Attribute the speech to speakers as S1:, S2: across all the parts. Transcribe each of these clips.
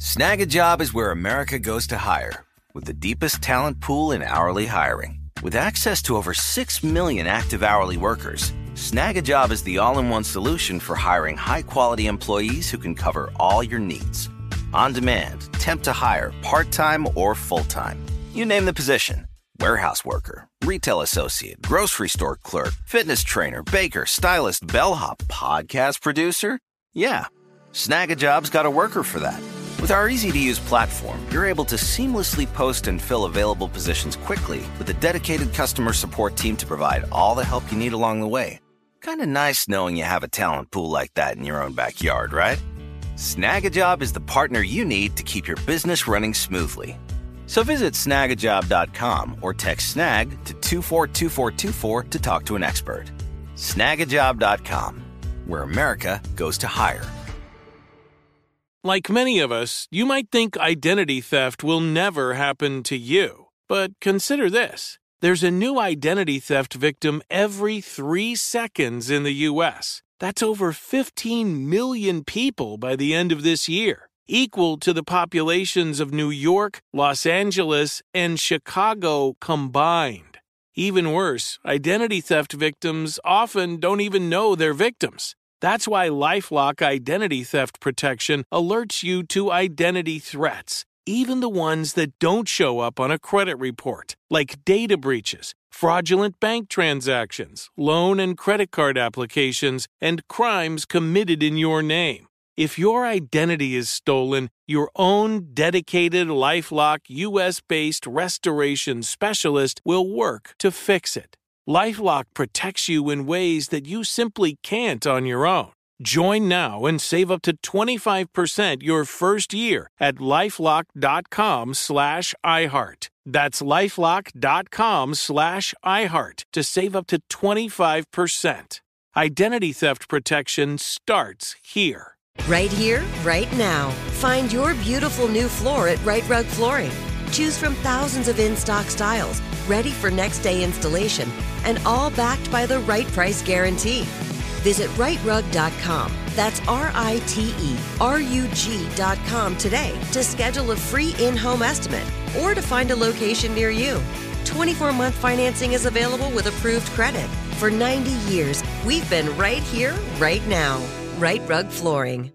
S1: Snag a Job is where America goes to hire, with the deepest talent pool in hourly hiring. With access to over 6 million active hourly workers, Snag a Job is the all-in-one solution for hiring high-quality employees who can cover all your needs. On demand, temp to hire, part-time or full-time. You name the position. Warehouse worker, retail associate, grocery store clerk, fitness trainer, baker, stylist, bellhop, podcast producer. Yeah, Snag a Job's got a worker for that. With our easy-to-use platform, you're able to seamlessly post and fill available positions quickly with a dedicated customer support team to provide all the help you need along the way. Kind of nice knowing you have a talent pool like that in your own backyard, right? Snag a Job is the partner you need to keep your business running smoothly. So visit snagajob.com or text snag to 242424 to talk to an expert. Snagajob.com, where America goes to hire.
S2: Like many of us, you might think identity theft will never happen to you. But consider this. There's a new identity theft victim every 3 seconds in the U.S. That's over 15 million people by the end of this year, equal to the populations of New York, Los Angeles, and Chicago combined. Even worse, identity theft victims often don't even know they're victims. That's why LifeLock Identity Theft Protection alerts you to identity threats, even the ones that don't show up on a credit report, like data breaches, fraudulent bank transactions, loan and credit card applications, and crimes committed in your name. If your identity is stolen, your own dedicated LifeLock U.S.-based restoration specialist will work to fix it. LifeLock protects you in ways that you simply can't on your own. Join now and save up to 25% your first year at LifeLock.com/iHeart. That's LifeLock.com/iHeart to save up to 25%. Identity theft protection starts here.
S3: Right here, right now. Find your beautiful new floor at Right Rug Flooring. Choose from thousands of in-stock styles, ready for next day installation, and all backed by the right price guarantee. Visit rightrug.com. That's RITERUG.com today to schedule a free in-home estimate or to find a location near you. 24-month financing is available with approved credit. For 90 years, we've been right here, right now. Right Rug Flooring.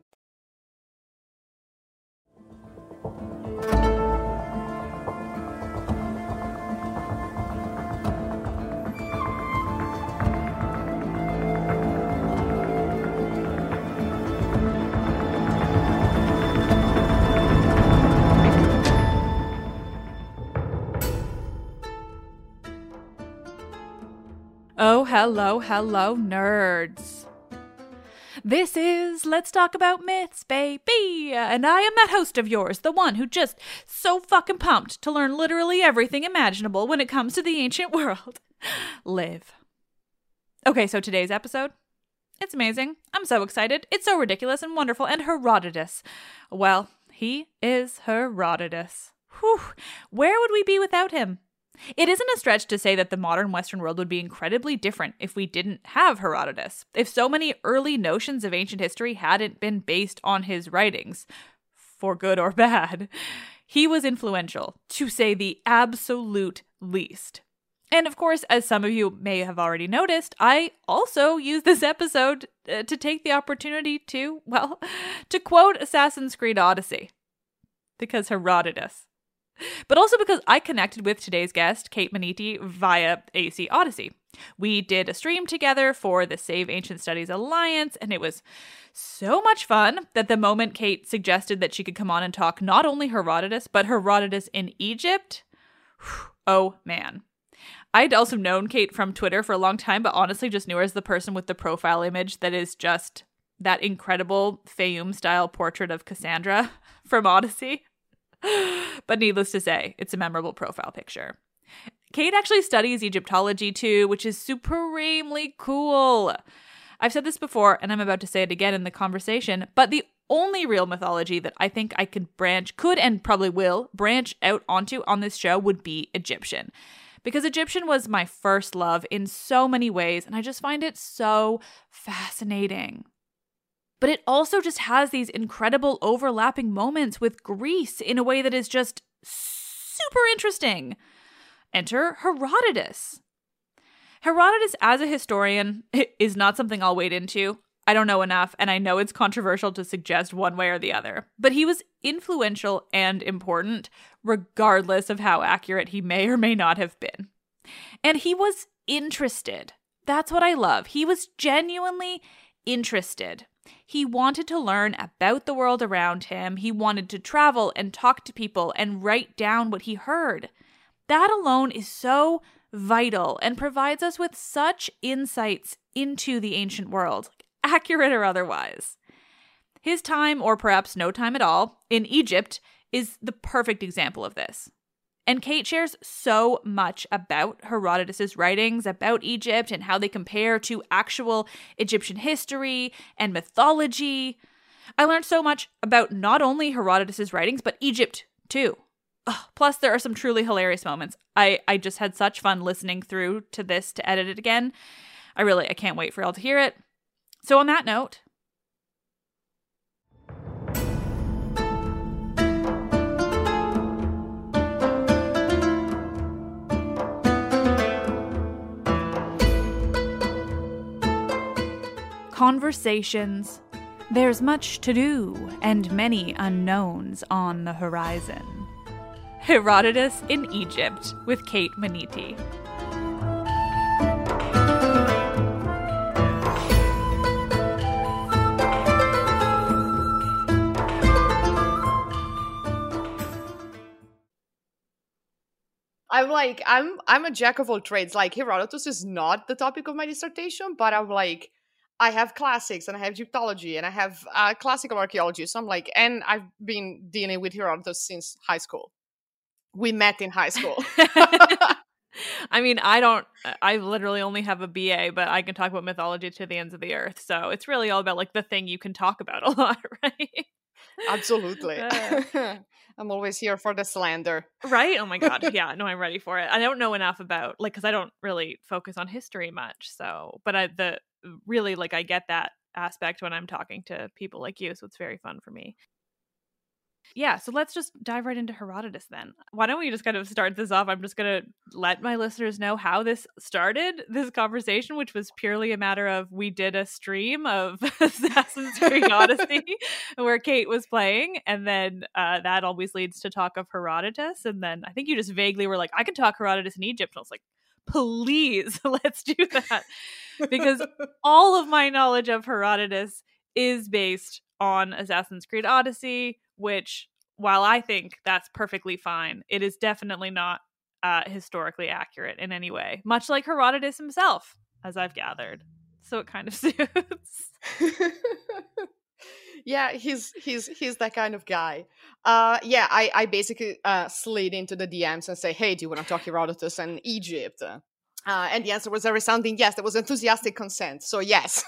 S4: Oh, hello, nerds. This is Let's Talk About Myths, baby, and I am that host of yours, the one who just so fucking pumped to learn literally everything imaginable when it comes to the ancient world. Liv. Okay, so today's episode, it's amazing. I'm so excited. It's so ridiculous and wonderful, and Herodotus. Well, he is Herodotus. Whew, where would we be without him? It isn't a stretch to say that the modern Western world would be incredibly different if we didn't have Herodotus, if so many early notions of ancient history hadn't been based on his writings, for good or bad. He was influential, to say the absolute least. And of course, as some of you may have already noticed, I also use this episode to take the opportunity to quote Assassin's Creed Odyssey. Because Herodotus. But also because I connected with today's guest, Kate Maniti, via AC Odyssey. We did a stream together for the Save Ancient Studies Alliance, and it was so much fun that the moment Kate suggested that she could come on and talk not only Herodotus, but Herodotus in Egypt, oh man. I'd also known Kate from Twitter for a long time, but honestly just knew her as the person with the profile image that is just that incredible Fayum-style portrait of Cassandra from Odyssey. But needless to say, it's a memorable profile picture. Kate actually studies Egyptology too, which is supremely cool. I've said this before, and I'm about to say it again in the conversation, but the only real mythology that I think I could and probably will branch out onto on this show would be Egyptian. Because Egyptian was my first love in so many ways, and I just find it so fascinating. But it also just has these incredible overlapping moments with Greece in a way that is just super interesting. Enter Herodotus. Herodotus as a historian is not something I'll wade into. I don't know enough, and I know it's controversial to suggest one way or the other. But he was influential and important, regardless of how accurate he may or may not have been. And he was interested. That's what I love. He was genuinely interested. He wanted to learn about the world around him. He wanted to travel and talk to people and write down what he heard. That alone is so vital and provides us with such insights into the ancient world, accurate or otherwise. His time, or perhaps no time at all, in Egypt is the perfect example of this. And Kate shares so much about Herodotus' writings about Egypt and how they compare to actual Egyptian history and mythology. I learned so much about not only Herodotus' writings, but Egypt too. Plus, there are some truly hilarious moments. I just had such fun listening through to this to edit it again. I can't wait for y'all to hear it. So on that note, conversations. There's much to do and many unknowns on the horizon. Herodotus in Egypt with Kate Maniti.
S5: I'm a jack of all trades. Like, Herodotus is not the topic of my dissertation, but I have classics and I have Egyptology and I have classical archaeology. So I'm like, and I've been dealing with Herodotus since high school. We met in high school.
S4: I mean, I literally only have a BA, but I can talk about mythology to the ends of the earth. So it's really all about like the thing you can talk about a lot, right?
S5: Absolutely. I'm always here for the slander.
S4: Right? Oh my God. Yeah, no, I'm ready for it. I don't know enough about, like, because I don't really focus on history much. So, but I get that aspect when I'm talking to people like you. So it's very fun for me. Yeah, so let's just dive right into Herodotus then. Why don't we just kind of start this off? I'm just going to let my listeners know how this started, this conversation, which was purely a matter of we did a stream of Assassin's Creed Odyssey where Kate was playing, and then that always leads to talk of Herodotus, and then I think you just vaguely were like, I can talk Herodotus in Egypt, and I was like, please, let's do that. Because all of my knowledge of Herodotus is based on Assassin's Creed Odyssey, which, while I think that's perfectly fine, it is definitely not historically accurate in any way, much like Herodotus himself, as I've gathered. So it kind of suits.
S5: Yeah, he's that kind of guy. I basically slid into the DMs and say, hey, do you want to talk Herodotus and Egypt? And the answer was a resounding yes. There was enthusiastic consent. So yes.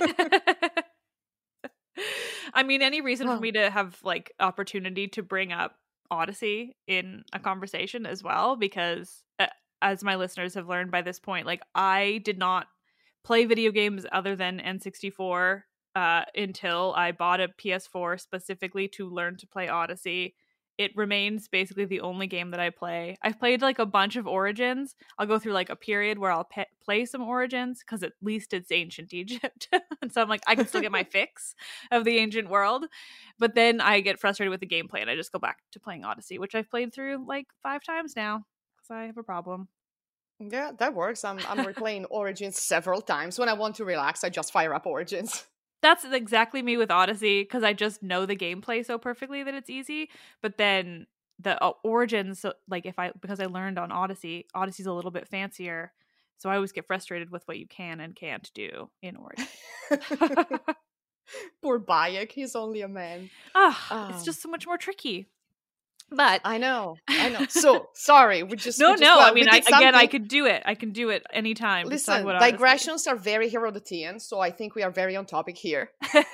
S4: I mean, any reason for me to have like opportunity to bring up Odyssey in a conversation as well, because as my listeners have learned by this point, like I did not play video games other than N64 until I bought a PS4 specifically to learn to play Odyssey. It remains basically the only game that I play. I've played like a bunch of Origins. I'll go through like a period where I'll play some Origins because at least it's ancient Egypt. And so I'm like, I can still get my fix of the ancient world. But then I get frustrated with the gameplay and I just go back to playing Odyssey, which I've played through like 5 times now because I have a problem.
S5: Yeah, that works. I'm replaying Origins several times. When I want to relax, I just fire up Origins.
S4: That's exactly me with Odyssey, because I just know the gameplay so perfectly that it's easy. But then the Origins, like because I learned on Odyssey's a little bit fancier, so I always get frustrated with what you can and can't do in Origins.
S5: Poor Bayek, he's only a man.
S4: It's just so much more tricky. But
S5: I know. So sorry, we just
S4: no. I mean, I could do it. I can do it anytime.
S5: Listen, digressions are very Herodotian, so I think we are very on topic here.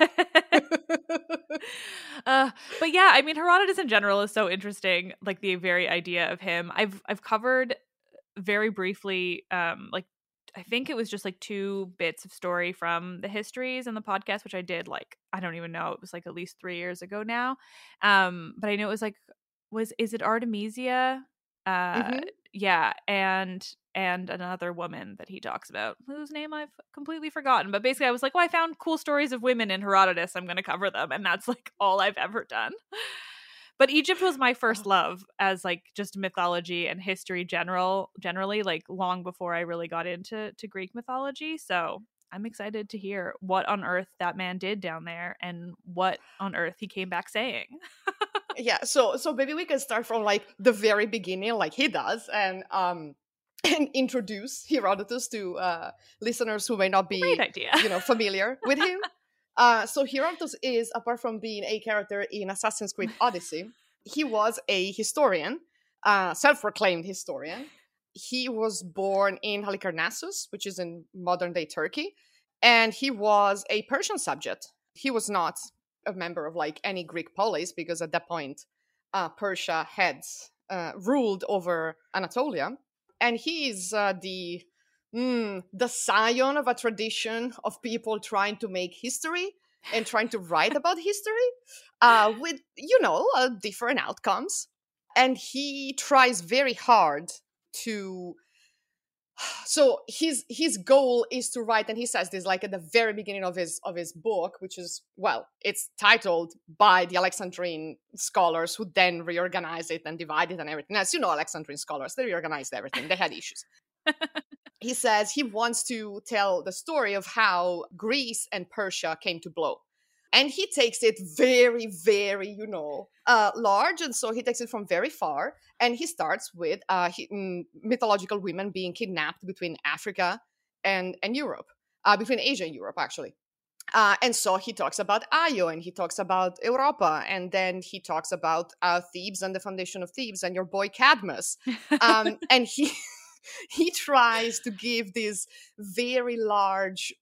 S4: But yeah, I mean, Herodotus in general is so interesting. Like the very idea of him, I've covered very briefly, like I think it was just like 2 bits of story from the histories and the podcast, which I did like, I don't even know, it was like at least 3 years ago now. But I know it was like, is it Artemisia?
S5: Mhm.
S4: Yeah, and another woman that he talks about, whose name I've completely forgotten. But basically I was like, well, I found cool stories of women in Herodotus, I'm gonna cover them, and that's like all I've ever done. But Egypt was my first love as like just mythology and history generally, like long before I really got into Greek mythology. So I'm excited to hear what on earth that man did down there and what on earth he came back saying.
S5: Yeah, so maybe we can start from like the very beginning, like he does, and and introduce Herodotus to listeners who may not
S4: Great
S5: be,
S4: idea.
S5: familiar with him. So Herodotus is, apart from being a character in Assassin's Creed Odyssey, he was a historian, self-proclaimed historian. He was born in Halicarnassus, which is in modern-day Turkey, and he was a Persian subject. He was not a member of like any Greek polis, because at that point, Persia had ruled over Anatolia, and he is the scion of a tradition of people trying to make history and trying to write about history, with different outcomes. And he tries very hard to. So his goal is to write, and he says this like at the very beginning of his book, which is, well, it's titled by the Alexandrine scholars, who then reorganize it and divide it and everything. As you know, Alexandrine scholars, they reorganized everything. They had issues. He says he wants to tell the story of how Greece and Persia came to blow. And he takes it very, very, large. And so he takes it from very far. And he starts with mythological women being kidnapped between Africa and Europe, between Asia and Europe, actually. And so he talks about Io, and he talks about Europa, and then he talks about Thebes and the foundation of Thebes and your boy Cadmus. And he tries to give this very large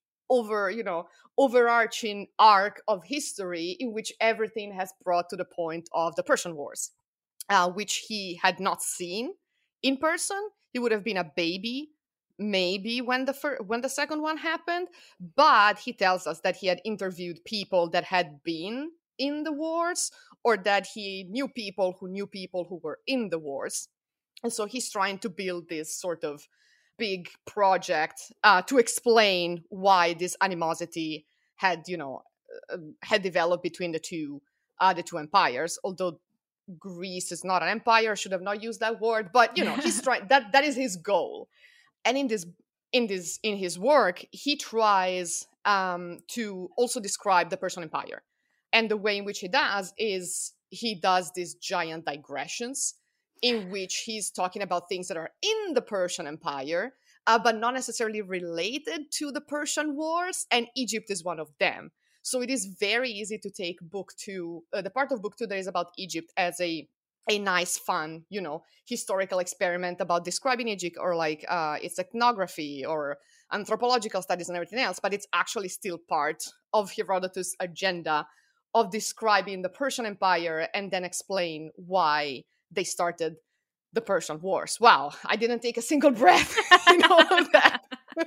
S5: overarching arc of history in which everything has brought to the point of the Persian Wars, which he had not seen in person. He would have been a baby maybe when the second one happened, but he tells us that he had interviewed people that had been in the wars, or that he knew people who were in the wars. And so he's trying to build this sort of big project to explain why this animosity had developed between the two empires. Although Greece is not an empire, should have not used that word, but he's trying. That is his goal. And in his work, he tries to also describe the Persian Empire, and the way in which he does is he does these giant digressions in which he's talking about things that are in the Persian Empire, but not necessarily related to the Persian Wars, and Egypt is one of them. So it is very easy to take book 2, the part of book 2 that is about Egypt, as a nice, fun, historical experiment about describing Egypt, or like its ethnography or anthropological studies and everything else, but it's actually still part of Herodotus' agenda of describing the Persian Empire and then explain why they started the Persian Wars. Wow, I didn't take a single breath in all of that.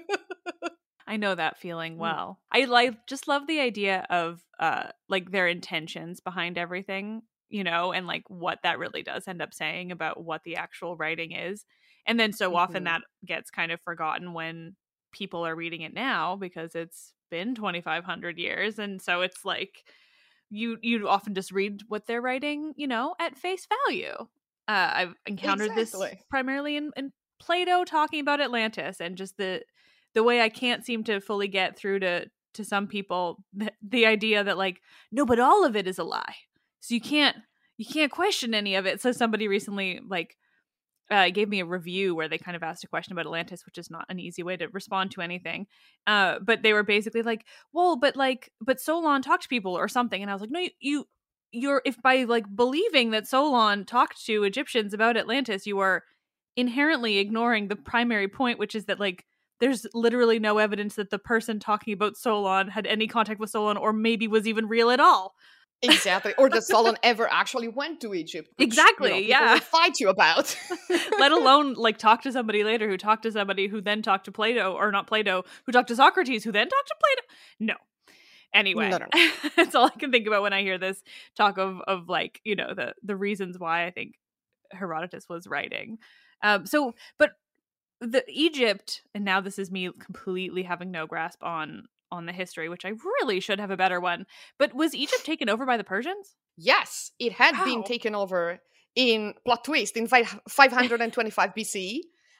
S4: I know that feeling well. I just love the idea of like their intentions behind everything, and like what that really does end up saying about what the actual writing is. And then so often that gets kind of forgotten when people are reading it now, because it's been 2,500 years. And so it's like you often just read what they're writing, at face value. I've encountered this primarily in Plato talking about Atlantis, and just the way I can't seem to fully get through to some people the idea that like, no, but all of it is a lie, so you can't question any of it. So somebody recently like gave me a review where they kind of asked a question about Atlantis, which is not an easy way to respond to anything. But they were basically like, well, but Solon talked to people or something. And I was like, no, you're if by like believing that Solon talked to Egyptians about Atlantis, you are inherently ignoring the primary point, which is that like there's literally no evidence that the person talking about Solon had any contact with Solon, or maybe was even real at all.
S5: Exactly. Or that Solon ever actually went to Egypt. Which,
S4: Exactly,
S5: people
S4: yeah.
S5: will fight you about.
S4: Let alone like talk to somebody later who talked to somebody who then talked to Plato, or not Plato, who talked to Socrates, who then talked to Plato. No. Anyway,
S5: No.
S4: that's all I can think about when I hear this talk of like, you know, the reasons why I think Herodotus was writing. But the Egypt, and now this is me completely having no grasp on the history, which I really should have a better one. But was Egypt taken over by the Persians?
S5: Yes, it had been taken over in, plot twist, in 525 BCE.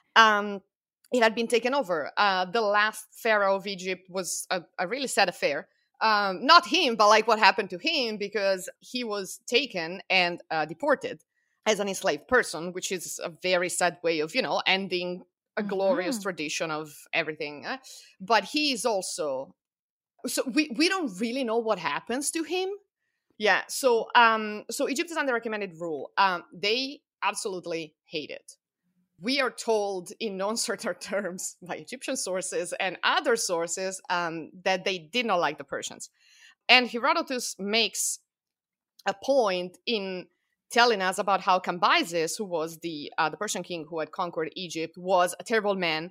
S5: It had been taken over. The last pharaoh of Egypt was a really sad affair. Not him, but like what happened to him, because he was taken and deported as an enslaved person, which is a very sad way of, ending a glorious tradition of everything. But he is also, so we don't really know what happens to him. Yeah, so Egypt is under recommended rule. They absolutely hate it. We are told in no uncertain terms by Egyptian sources and other sources that they did not like the Persians. And Herodotus makes a point in telling us about how Cambyses, who was the Persian king who had conquered Egypt, was a terrible man.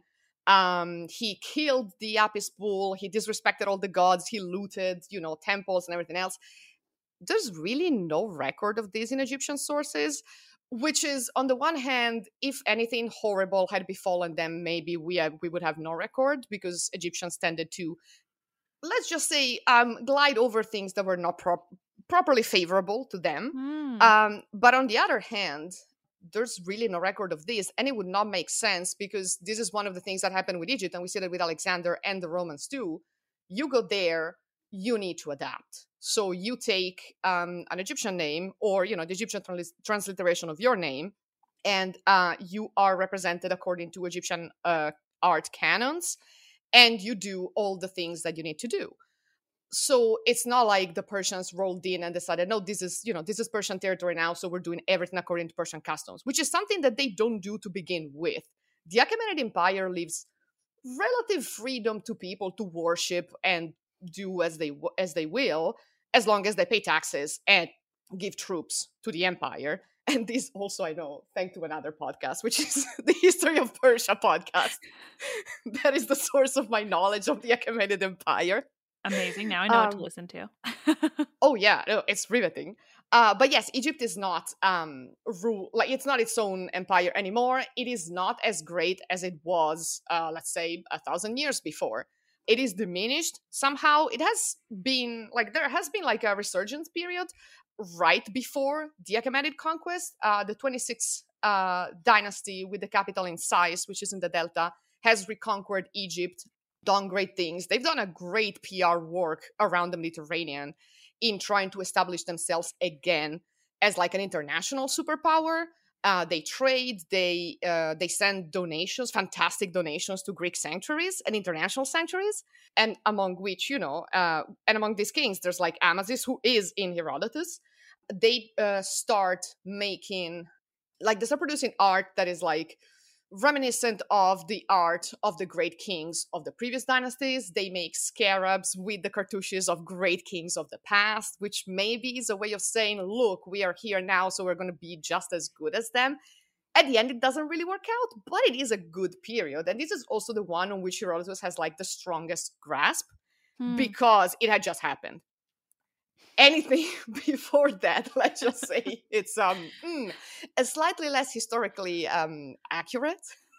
S5: He killed the Apis bull. He disrespected all the gods. He looted, temples and everything else. There's really no record of this in Egyptian sources, which is, on the one hand, if anything horrible had befallen them, maybe we would have no record, because Egyptians tended to, let's just say, glide over things that were not properly favorable to them. But on the other hand, there's really no record of this, and it would not make sense, because this is one of the things that happened with Egypt, and we see that with Alexander and the Romans too. You go there, you need to adapt. So you take an Egyptian name, or the Egyptian transliteration of your name, and you are represented according to Egyptian art canons, and you do all the things that you need to do. So it's not like the Persians rolled in and decided, no, this is Persian territory now, so we're doing everything according to Persian customs, which is something that they don't do to begin with. The Achaemenid Empire leaves relative freedom to people to worship and do as they will, as long as they pay taxes and give troops to the empire. And this also, I know, thanks to another podcast, which is the History of Persia podcast. That is the source of my knowledge of the Achaemenid Empire.
S4: Amazing. Now I know what to listen to.
S5: Oh, yeah. No, it's riveting. But yes, Egypt is not it's not its own empire anymore. It is not as great as it was, let's say, 1,000 years before. It is diminished somehow. It has been there has been a resurgence period right before the Achaemenid conquest. The 26th dynasty, with the capital in Sais, which is in the Delta, has reconquered Egypt, done great things. They've done a great PR work around the Mediterranean in trying to establish themselves again as an international superpower. They trade, they send donations, fantastic donations to Greek sanctuaries and international sanctuaries, and among which, and among these kings, there's Amasis, who is in Herodotus. They start making, they start producing art that is reminiscent of the art of the great kings of the previous dynasties. They make scarabs with the cartouches of great kings of the past, which maybe is a way of saying, look, we are here now, so we're going to be just as good as them. At the end, it doesn't really work out, but it is a good period. And this is also the one on which Herodotus has the strongest grasp, because it had just happened. Anything before that, let's just say, it's a slightly less historically accurate.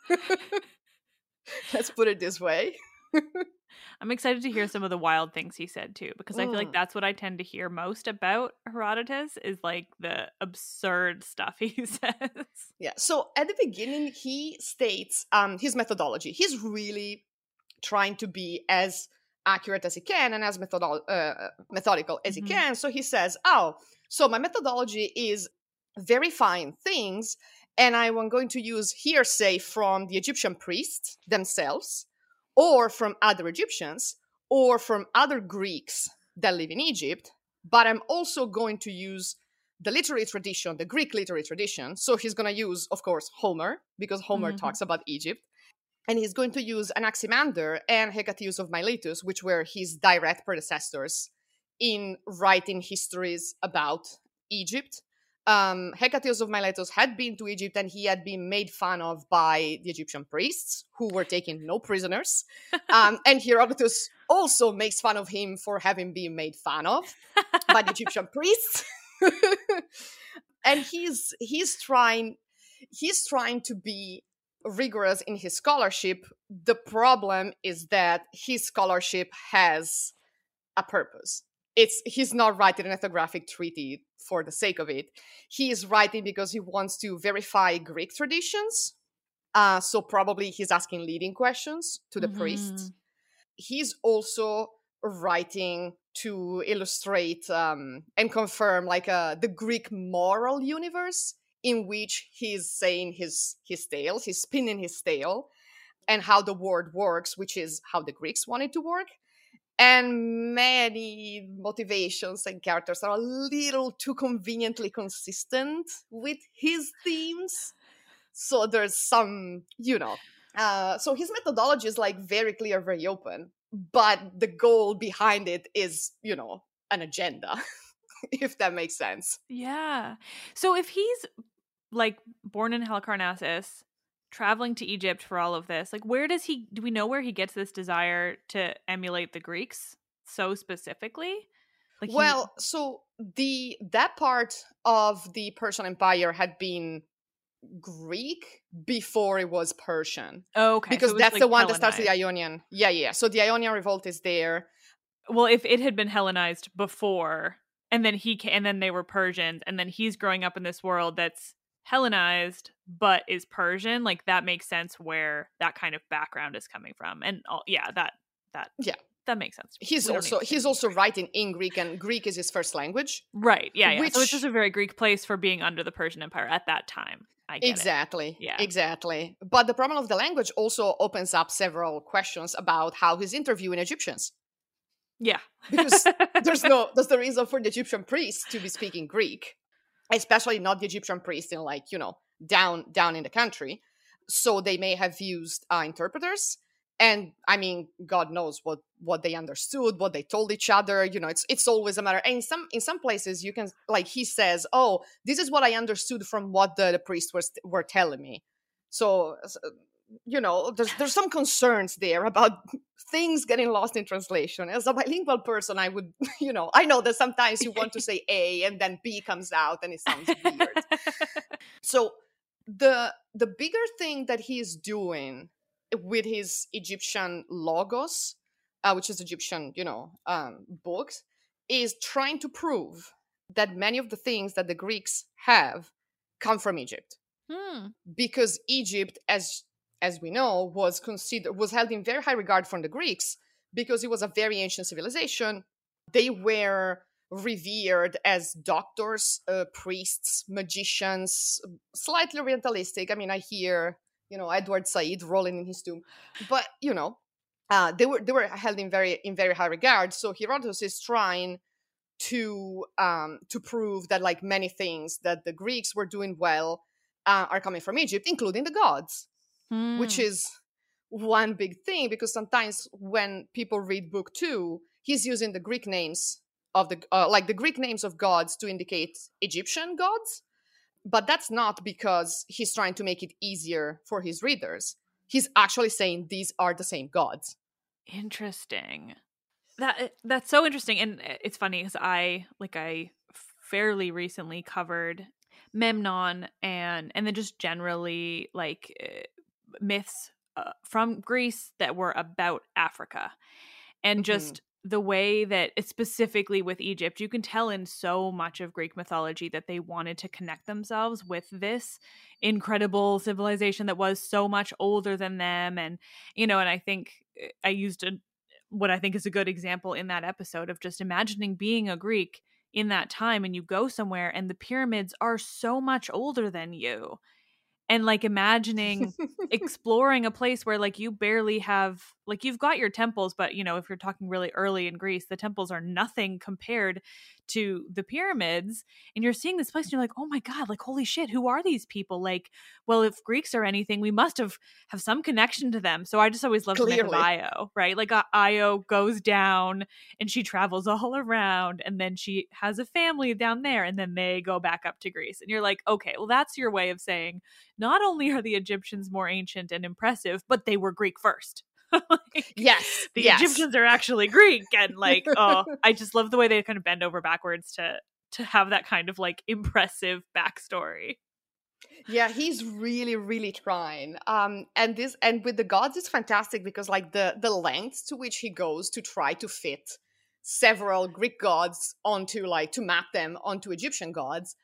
S5: Let's put it this way.
S4: I'm excited to hear some of the wild things he said too, because I feel like that's what I tend to hear most about Herodotus, is the absurd stuff he says.
S5: Yeah. So at the beginning, he states his methodology. He's really trying to be as accurate as he can and as methodical as he can. So he says, so my methodology is verifying things, and I'm going to use hearsay from the Egyptian priests themselves, or from other Egyptians, or from other Greeks that live in Egypt, but I'm also going to use the literary tradition, the Greek literary tradition. So he's going to use, of course, Homer, because Homer talks about Egypt. And he's going to use Anaximander and Hecatæus of Miletus, which were his direct predecessors in writing histories about Egypt. Hecataios of Miletus had been to Egypt, and he had been made fun of by the Egyptian priests, who were taking no prisoners. And Herodotus also makes fun of him for having been made fun of by the Egyptian priests. And he's trying to be rigorous in his scholarship. The problem is that his scholarship has a purpose. He's not writing an ethnographic treaty for the sake of it. He is writing because he wants to verify Greek traditions. So probably he's asking leading questions to the priests. He's also writing to illustrate and confirm like the Greek moral universe, in which he's saying his tales, he's spinning his tale, and how the world works, which is how the Greeks want it to work. And many motivations and characters are a little too conveniently consistent with his themes. So there's some, so his methodology is like very clear, very open, but the goal behind it is, an agenda, if that makes sense.
S4: Yeah. So if he's like born in Halicarnassus, traveling to Egypt for all of this, like do we know where he gets this desire to emulate the Greeks so specifically? Like
S5: so that part of the Persian Empire had been Greek before it was Persian.
S4: Oh, okay.
S5: Because
S4: so
S5: that's
S4: like
S5: the one
S4: Hellenized.
S5: that starts the Ionian. Yeah. So the Ionian revolt is there.
S4: Well, if it had been Hellenized before, and then they were Persians, and then he's growing up in this world that's Hellenized but is Persian, like that makes sense where that kind of background is coming from. And that makes sense.
S5: He's also writing in Greek, and Greek is his first language.
S4: Right. Yeah. So it's just a very Greek place for being under the Persian Empire at that time. I get
S5: exactly.
S4: It. Yeah.
S5: Exactly. But the problem of the language also opens up several questions about how he's interviewing Egyptians.
S4: Yeah.
S5: Because there's the reason for the Egyptian priests to be speaking Greek, especially not the Egyptian priests in down in the country. So they may have used interpreters. And I mean, God knows what they understood, what they told each other. It's always a matter. And in some places, you can, like, he says, "Oh, this is what I understood from what the priests were telling me." So there's some concerns there about things getting lost in translation. As a bilingual person, I would, I know that sometimes you want to say A and then B comes out and it sounds weird. So the bigger thing that he's doing with his Egyptian logos, which is Egyptian, books, is trying to prove that many of the things that the Greeks have come from Egypt. Because Egypt, as we know, was held in very high regard from the Greeks because it was a very ancient civilization. They were revered as doctors, priests, magicians, slightly orientalistic. I mean, I hear Edward Said rolling in his tomb, but they were held in very high regard. So Herodotus is trying to prove that like many things that the Greeks were doing well are coming from Egypt, including the gods, which is one big thing, because sometimes when people read book 2, he's using the Greek names of the Greek names of gods to indicate Egyptian gods. But that's not because he's trying to make it easier for his readers. He's actually saying these are the same gods.
S4: Interesting. That's so interesting. And it's funny because I fairly recently covered Memnon and then just generally myths from Greece that were about Africa. And just the way that it's specifically with Egypt, you can tell in so much of Greek mythology that they wanted to connect themselves with this incredible civilization that was so much older than them. And, and I think I used what I think is a good example in that episode of just imagining being a Greek in that time, and you go somewhere and the pyramids are so much older than you. And imagining exploring a place where you barely have like you've got your temples, but if you're talking really early in Greece, the temples are nothing compared to the pyramids. And you're seeing this place and you're like, oh my God, like, holy shit, who are these people? Like, well, if Greeks are anything, we must have some connection to them. So I just always love the myth of Io, right? Like Io goes down and she travels all around, and then she has a family down there, and then they go back up to Greece. And you're like, okay, well, that's your way of saying not only are the Egyptians more ancient and impressive, but they were Greek first.
S5: Yes,
S4: the Egyptians are actually Greek. And like, oh, I just love the way they kind of bend over backwards to have that kind of like impressive backstory.
S5: Yeah, he's really, really trying. And with the gods, it's fantastic because like the lengths to which he goes to try to fit several Greek gods onto like to map them onto Egyptian gods.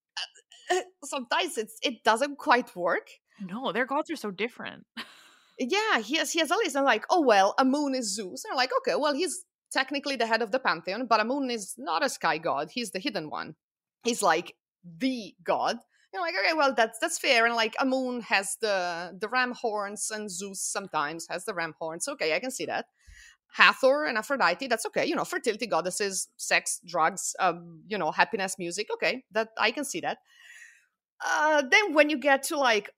S5: Sometimes it doesn't quite work.
S4: No, their gods are so different.
S5: Yeah, he has a list. I'm like, oh well, Amun is Zeus. And I'm like, okay, well, he's technically the head of the pantheon, but Amun is not a sky god. He's the hidden one. He's like the god. Like, okay, well, that's fair. And like Amun has the ram horns, and Zeus sometimes has the ram horns. Okay, I can see that. Hathor and Aphrodite, that's okay. Fertility goddesses, sex, drugs, happiness, music. Okay, that I can see that. Then when you get to like,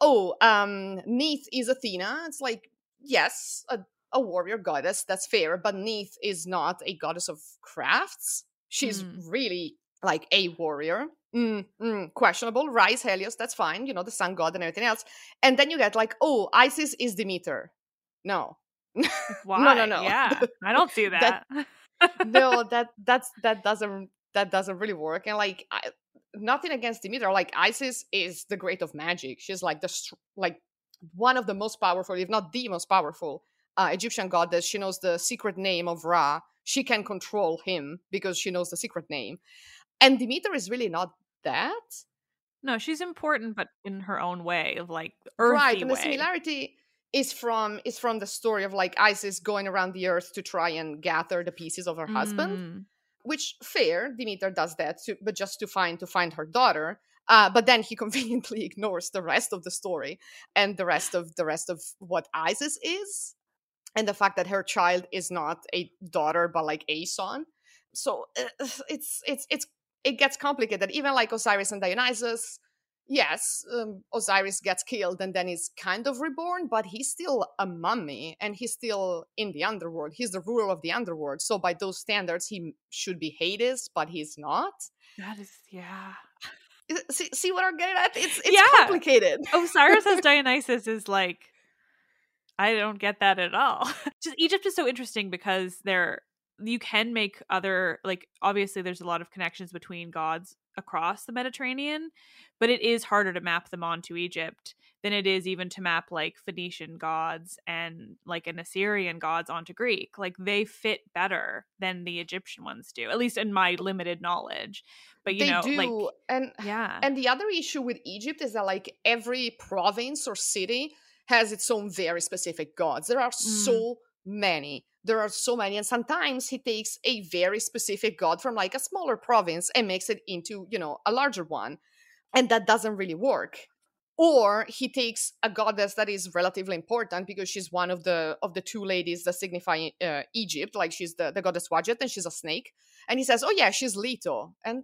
S5: Neith is Athena, it's like, yes, a warrior goddess, that's fair, but Neith is not a goddess of crafts. She's really like a warrior. Questionable. Rise, Helios, that's fine, the sun god and everything else. And then you get like, Isis is Demeter. No.
S4: Why?
S5: No.
S4: Yeah, I don't see that.
S5: No, that doesn't really work. And like, nothing against Demeter. Like, Isis is the great of magic. She's like one of the most powerful, if not the most powerful, Egyptian goddess. She knows the secret name of Ra. She can control him because she knows the secret name. And Demeter is really not that.
S4: No, she's important, but in her own way, of like earthy
S5: right. And
S4: way.
S5: The similarity is from the story of like Isis going around the earth to try and gather the pieces of her husband. Which, fair, Demeter does that, but just to find her daughter. But then he conveniently ignores the rest of the story and the rest of what Isis is, and the fact that her child is not a daughter but like a son. So it gets complicated. Even like Osiris and Dionysus. Yes, Osiris gets killed and then is kind of reborn, but he's still a mummy and he's still in the underworld. He's the ruler of the underworld. So by those standards, he should be Hades, but he's not.
S4: That is, yeah.
S5: See what I'm getting at? It's complicated.
S4: Osiris as Dionysus is like, I don't get that at all. Just Egypt is so interesting because you can make other, like, obviously there's a lot of connections between gods across the Mediterranean, but it is harder to map them onto Egypt than it is even to map like Phoenician gods and like an Assyrian gods onto Greek. Like, they fit better than the Egyptian ones do, at least in my limited knowledge. But
S5: they do.
S4: like,
S5: and the other issue with Egypt is that like every province or city has its own very specific gods. There are so many. And sometimes he takes a very specific god from like a smaller province and makes it into, a larger one. And that doesn't really work. Or he takes a goddess that is relatively important because she's one of the two ladies that signify Egypt, like she's the goddess Wadjet, and she's a snake. And he says, oh yeah, she's Leto. And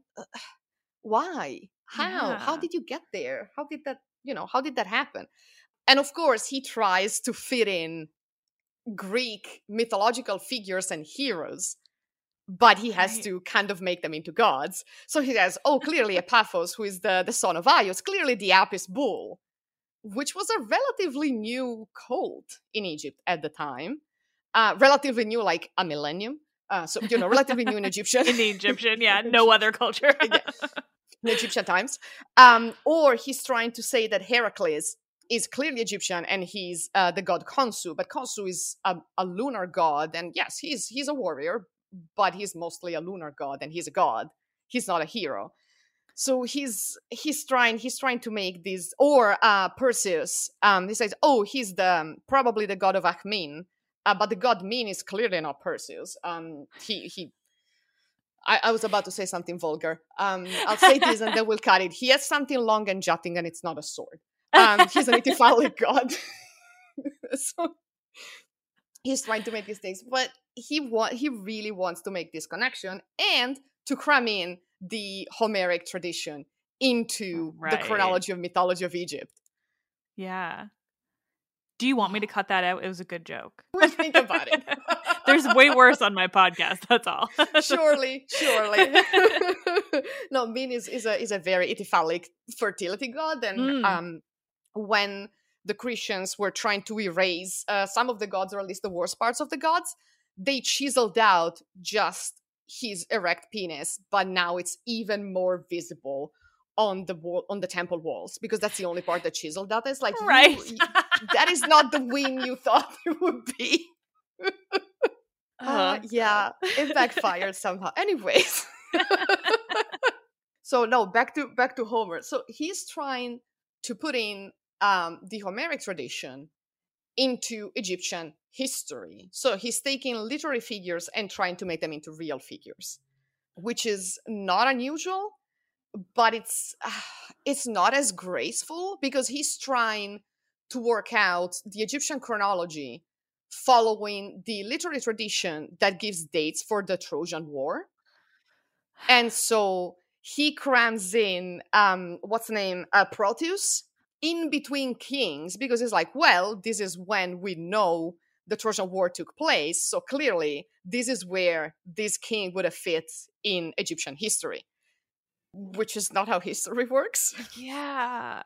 S5: why? How?
S4: Yeah.
S5: How did you get there? How did that happen? And of course, he tries to fit in Greek mythological figures and heroes, but he has to kind of make them into gods. So he says, clearly Epaphos, who is the son of Ios, clearly the Apis bull, which was a relatively new cult in Egypt at the time. Relatively new, like a millennium. So, relatively new in Egyptian.
S4: In the Egyptian, yeah, no other culture.
S5: In Egyptian times. Or he's trying to say that Heracles is clearly Egyptian and he's the god Khonsu, but Khonsu is a lunar god, and yes, he's a warrior, but he's mostly a lunar god, and he's a god. He's not a hero. So he's trying to make these, or Perseus. He says, he's probably the god of Akhmin, but the god Min is clearly not Perseus. I was about to say something vulgar. I'll say this and then we'll cut it. He has something long and jutting, and it's not a sword. He's an Ithyphallic god. So he's trying to make these things, but he really wants to make this connection and to cram in the Homeric tradition into the chronology of mythology of Egypt.
S4: Yeah. Do you want me to cut that out? It was a good joke.
S5: We'll think about it.
S4: There's way worse on my podcast. That's all.
S5: Surely. No, Min is a very ithyphallic fertility god, and when the Christians were trying to erase some of the gods, or at least the worst parts of the gods, they chiseled out just his erect penis, but now it's even more visible on the temple walls, because that's the only part that chiseled out. It's like,
S4: right.
S5: That is not the win you thought it would be. Yeah, it backfired somehow. Anyways. So no, back to Homer. So he's trying to put in the Homeric tradition into Egyptian history. So he's taking literary figures and trying to make them into real figures, which is not unusual, but it's not as graceful, because he's trying to work out the Egyptian chronology following the literary tradition that gives dates for the Trojan War. And so he crams in Proteus in between kings, because it's like, well, this is when we know the Trojan War took place, so clearly this is where this king would have fit in Egyptian history, which is not how history works.
S4: Yeah.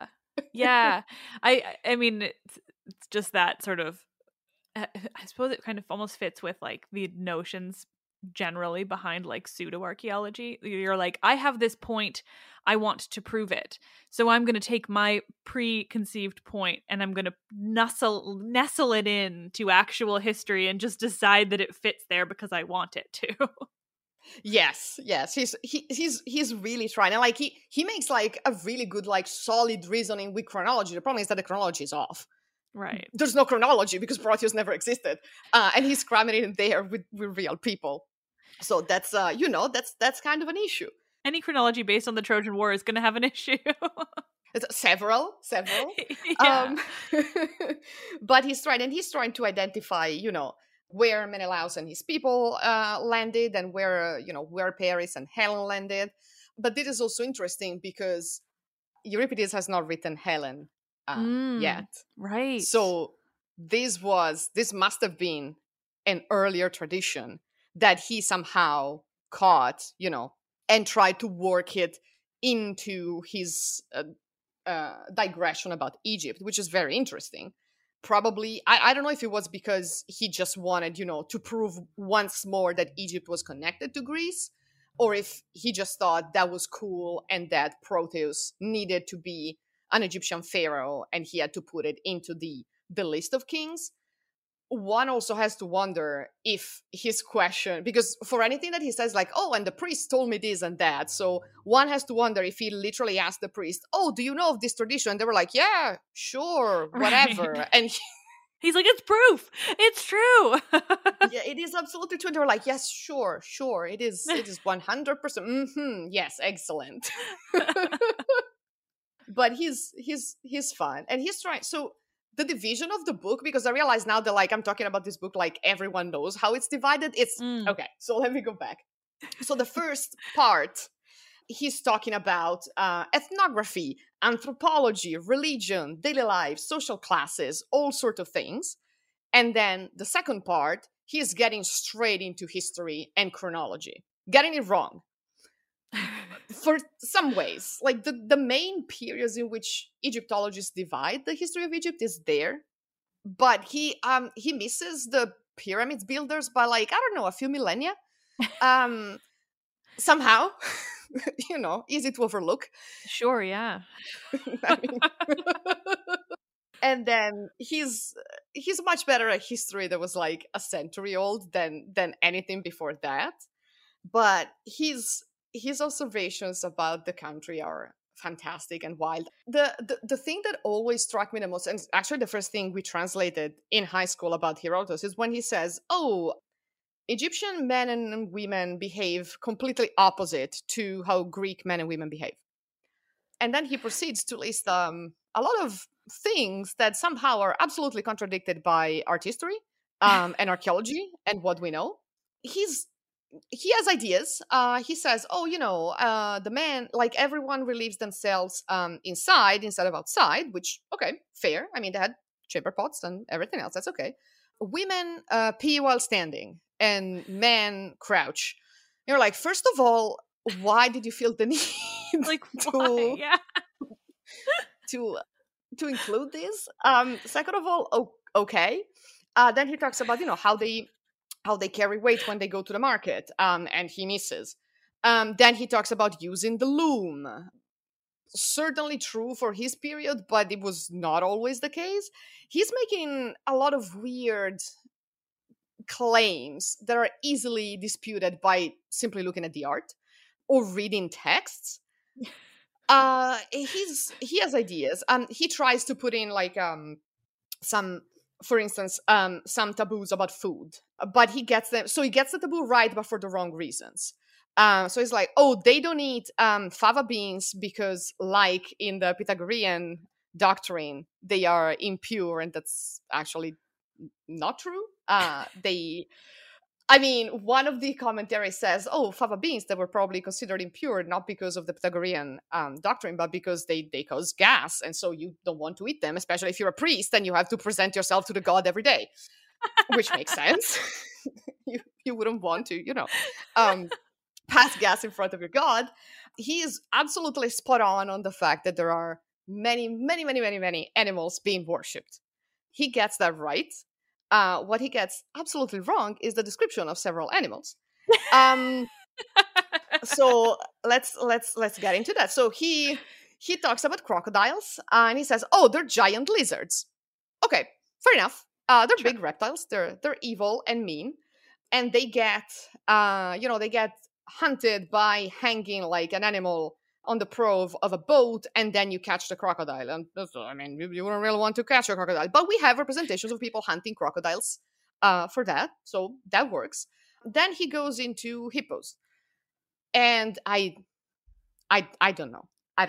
S4: I mean, it's just that sort of, I suppose it kind of almost fits with like the notions generally behind like pseudo-archaeology. You're like, I have this point, I want to prove it, so I'm going to take my preconceived point and I'm going to nestle it in to actual history and just decide that it fits there because I want it to.
S5: Yes, he's really trying, and like he makes like a really good, like, solid reasoning with chronology. The problem is that the chronology is off.
S4: Right.
S5: There's no chronology because Proteus never existed, and he's cramming it in there with real people. So that's that's kind of an issue.
S4: Any chronology based on the Trojan War is going to have an issue.
S5: Several.
S4: Yeah.
S5: But he's trying to identify, where Menelaus and his people landed, and where Paris and Helen landed. But this is also interesting because Euripides has not written Helen yet.
S4: Right.
S5: So this must have been an earlier tradition that he somehow caught, and tried to work it into his digression about Egypt, which is very interesting. Probably, I don't know if it was because he just wanted, to prove once more that Egypt was connected to Greece, or if he just thought that was cool and that Proteus needed to be an Egyptian pharaoh and he had to put it into the list of kings. One also has to wonder if his question, because for anything that he says, like, oh, and the priest told me this and that, so one has to wonder if he literally asked the priest, oh, do you know of this tradition? And they were like, yeah, sure, whatever. Right. And
S4: he's like, it's proof. It's true.
S5: Yeah, it is absolutely true. And they were like, yes, sure, it is 100%. Yes, excellent. But he's fun, and he's trying. So the division of the book, because I realize now that, like, I'm talking about this book like everyone knows how it's divided. It's okay, so let me go back. So the first part, he's talking about ethnography, anthropology, religion, daily life, social classes, all sorts of things. And then the second part, he's getting straight into history and chronology, getting it wrong for some ways. Like the main periods in which Egyptologists divide the history of Egypt is there, but he misses the pyramids builders by, like, I don't know, a few millennia. Somehow, easy to overlook.
S4: Sure, yeah.
S5: I mean, and then he's much better at history that was like a century old than anything before that. But his observations about the country are fantastic and wild. The thing that always struck me the most, and actually the first thing we translated in high school about Herodotus, is when he says, oh, Egyptian men and women behave completely opposite to how Greek men and women behave. And then he proceeds to list a lot of things that somehow are absolutely contradicted by art history, and archaeology and what we know. He has ideas. He says, "Oh, the man, like everyone relieves themselves inside instead of outside," which, okay, fair. I mean, they had chamber pots and everything else. That's okay. Women pee while standing, and men crouch. You're like, first of all, why did you feel the need
S4: Like, why? Yeah.
S5: to include this? Second of all, okay. Then he talks about how they carry weight when they go to the market, and he misses. Then he talks about using the loom. Certainly true for his period, but it was not always the case. He's making a lot of weird claims that are easily disputed by simply looking at the art or reading texts. He has ideas. He tries to put in like some, for instance, some taboos about food, but he gets the taboo right, but for the wrong reasons. So he's like, oh, they don't eat fava beans because, like in the Pythagorean doctrine, they are impure, and that's actually not true. One of the commentaries says, oh, fava beans that were probably considered impure not because of the Pythagorean doctrine, but because they cause gas, and so you don't want to eat them, especially if you're a priest and you have to present yourself to the god every day, which makes sense. you wouldn't want to, pass gas in front of your god. He is absolutely spot on the fact that there are many, many, many, many, many animals being worshipped. He gets that right. What he gets absolutely wrong is the description of several animals. So let's get into that. So he talks about crocodiles, and he says, "Oh, they're giant lizards." Okay, fair enough. They're big reptiles. They're evil and mean, and they get hunted by hanging like an animal on the prow of a boat, and then you catch the crocodile. And you wouldn't really want to catch a crocodile, but we have representations of people hunting crocodiles for that, so that works. Then he goes into hippos, and I don't know.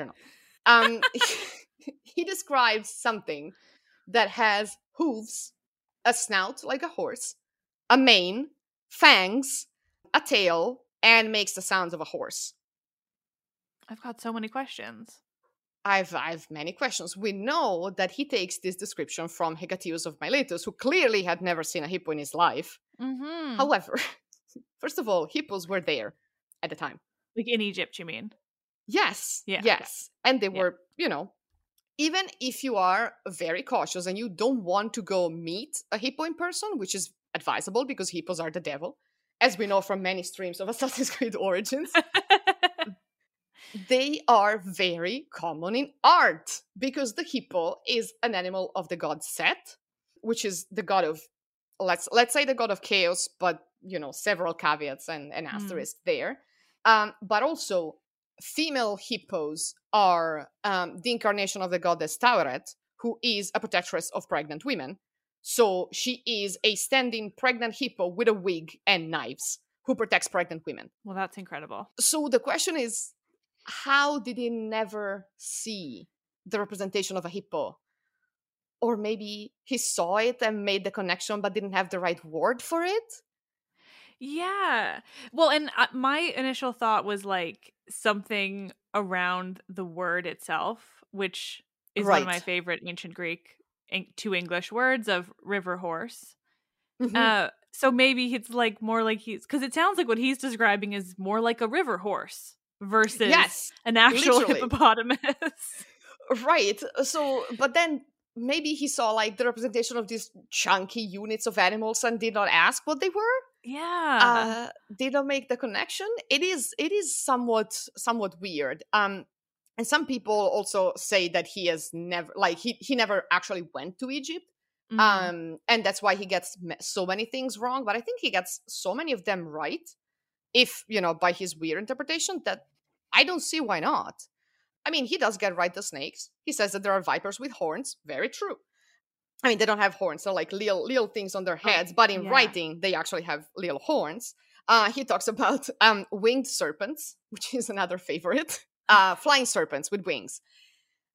S5: He describes something that has hooves, a snout like a horse, a mane, fangs, a tail, and makes the sounds of a horse.
S4: I've got so many questions.
S5: I've many questions. We know that he takes this description from Hegatius of Miletus, who clearly had never seen a hippo in his life.
S4: Mm-hmm.
S5: However, first of all, hippos were there at the time.
S4: Like in Egypt, you mean?
S5: Yes.
S4: Yeah.
S5: Yes. Okay. And they were, even if you are very cautious and you don't want to go meet a hippo in person, which is advisable because hippos are the devil, as we know from many streams of Assassin's Creed Origins. They are very common in art because the hippo is an animal of the god Set, which is the god of, let's say the god of chaos, but several caveats and asterisks there. But also female hippos are the incarnation of the goddess Tauret, who is a protectress of pregnant women. So she is a standing pregnant hippo with a wig and knives who protects pregnant women.
S4: Well, that's incredible.
S5: So the question is, how did he never see the representation of a hippo? Or maybe he saw it and made the connection but didn't have the right word for it?
S4: Yeah. Well, and my initial thought was like something around the word itself, which is one of my favorite ancient Greek two English words of river horse. Mm-hmm. So maybe it's like more like because it sounds like what he's describing is more like a river horse versus an actual hippopotamus.
S5: Right. So, but then maybe he saw like the representation of these chunky units of animals and did not ask what they were.
S4: Yeah.
S5: Did not make the connection. It is somewhat weird. And some people also say that he has never, like he never actually went to Egypt. Mm-hmm. And that's why he gets so many things wrong. But I think he gets so many of them right, if, by his weird interpretation, that I don't see why not. I mean, he does get right the snakes. He says that there are vipers with horns. Very true. I mean, they don't have horns. They're like little things on their heads. But in writing, they actually have little horns. He talks about winged serpents, which is another favorite. Flying serpents with wings.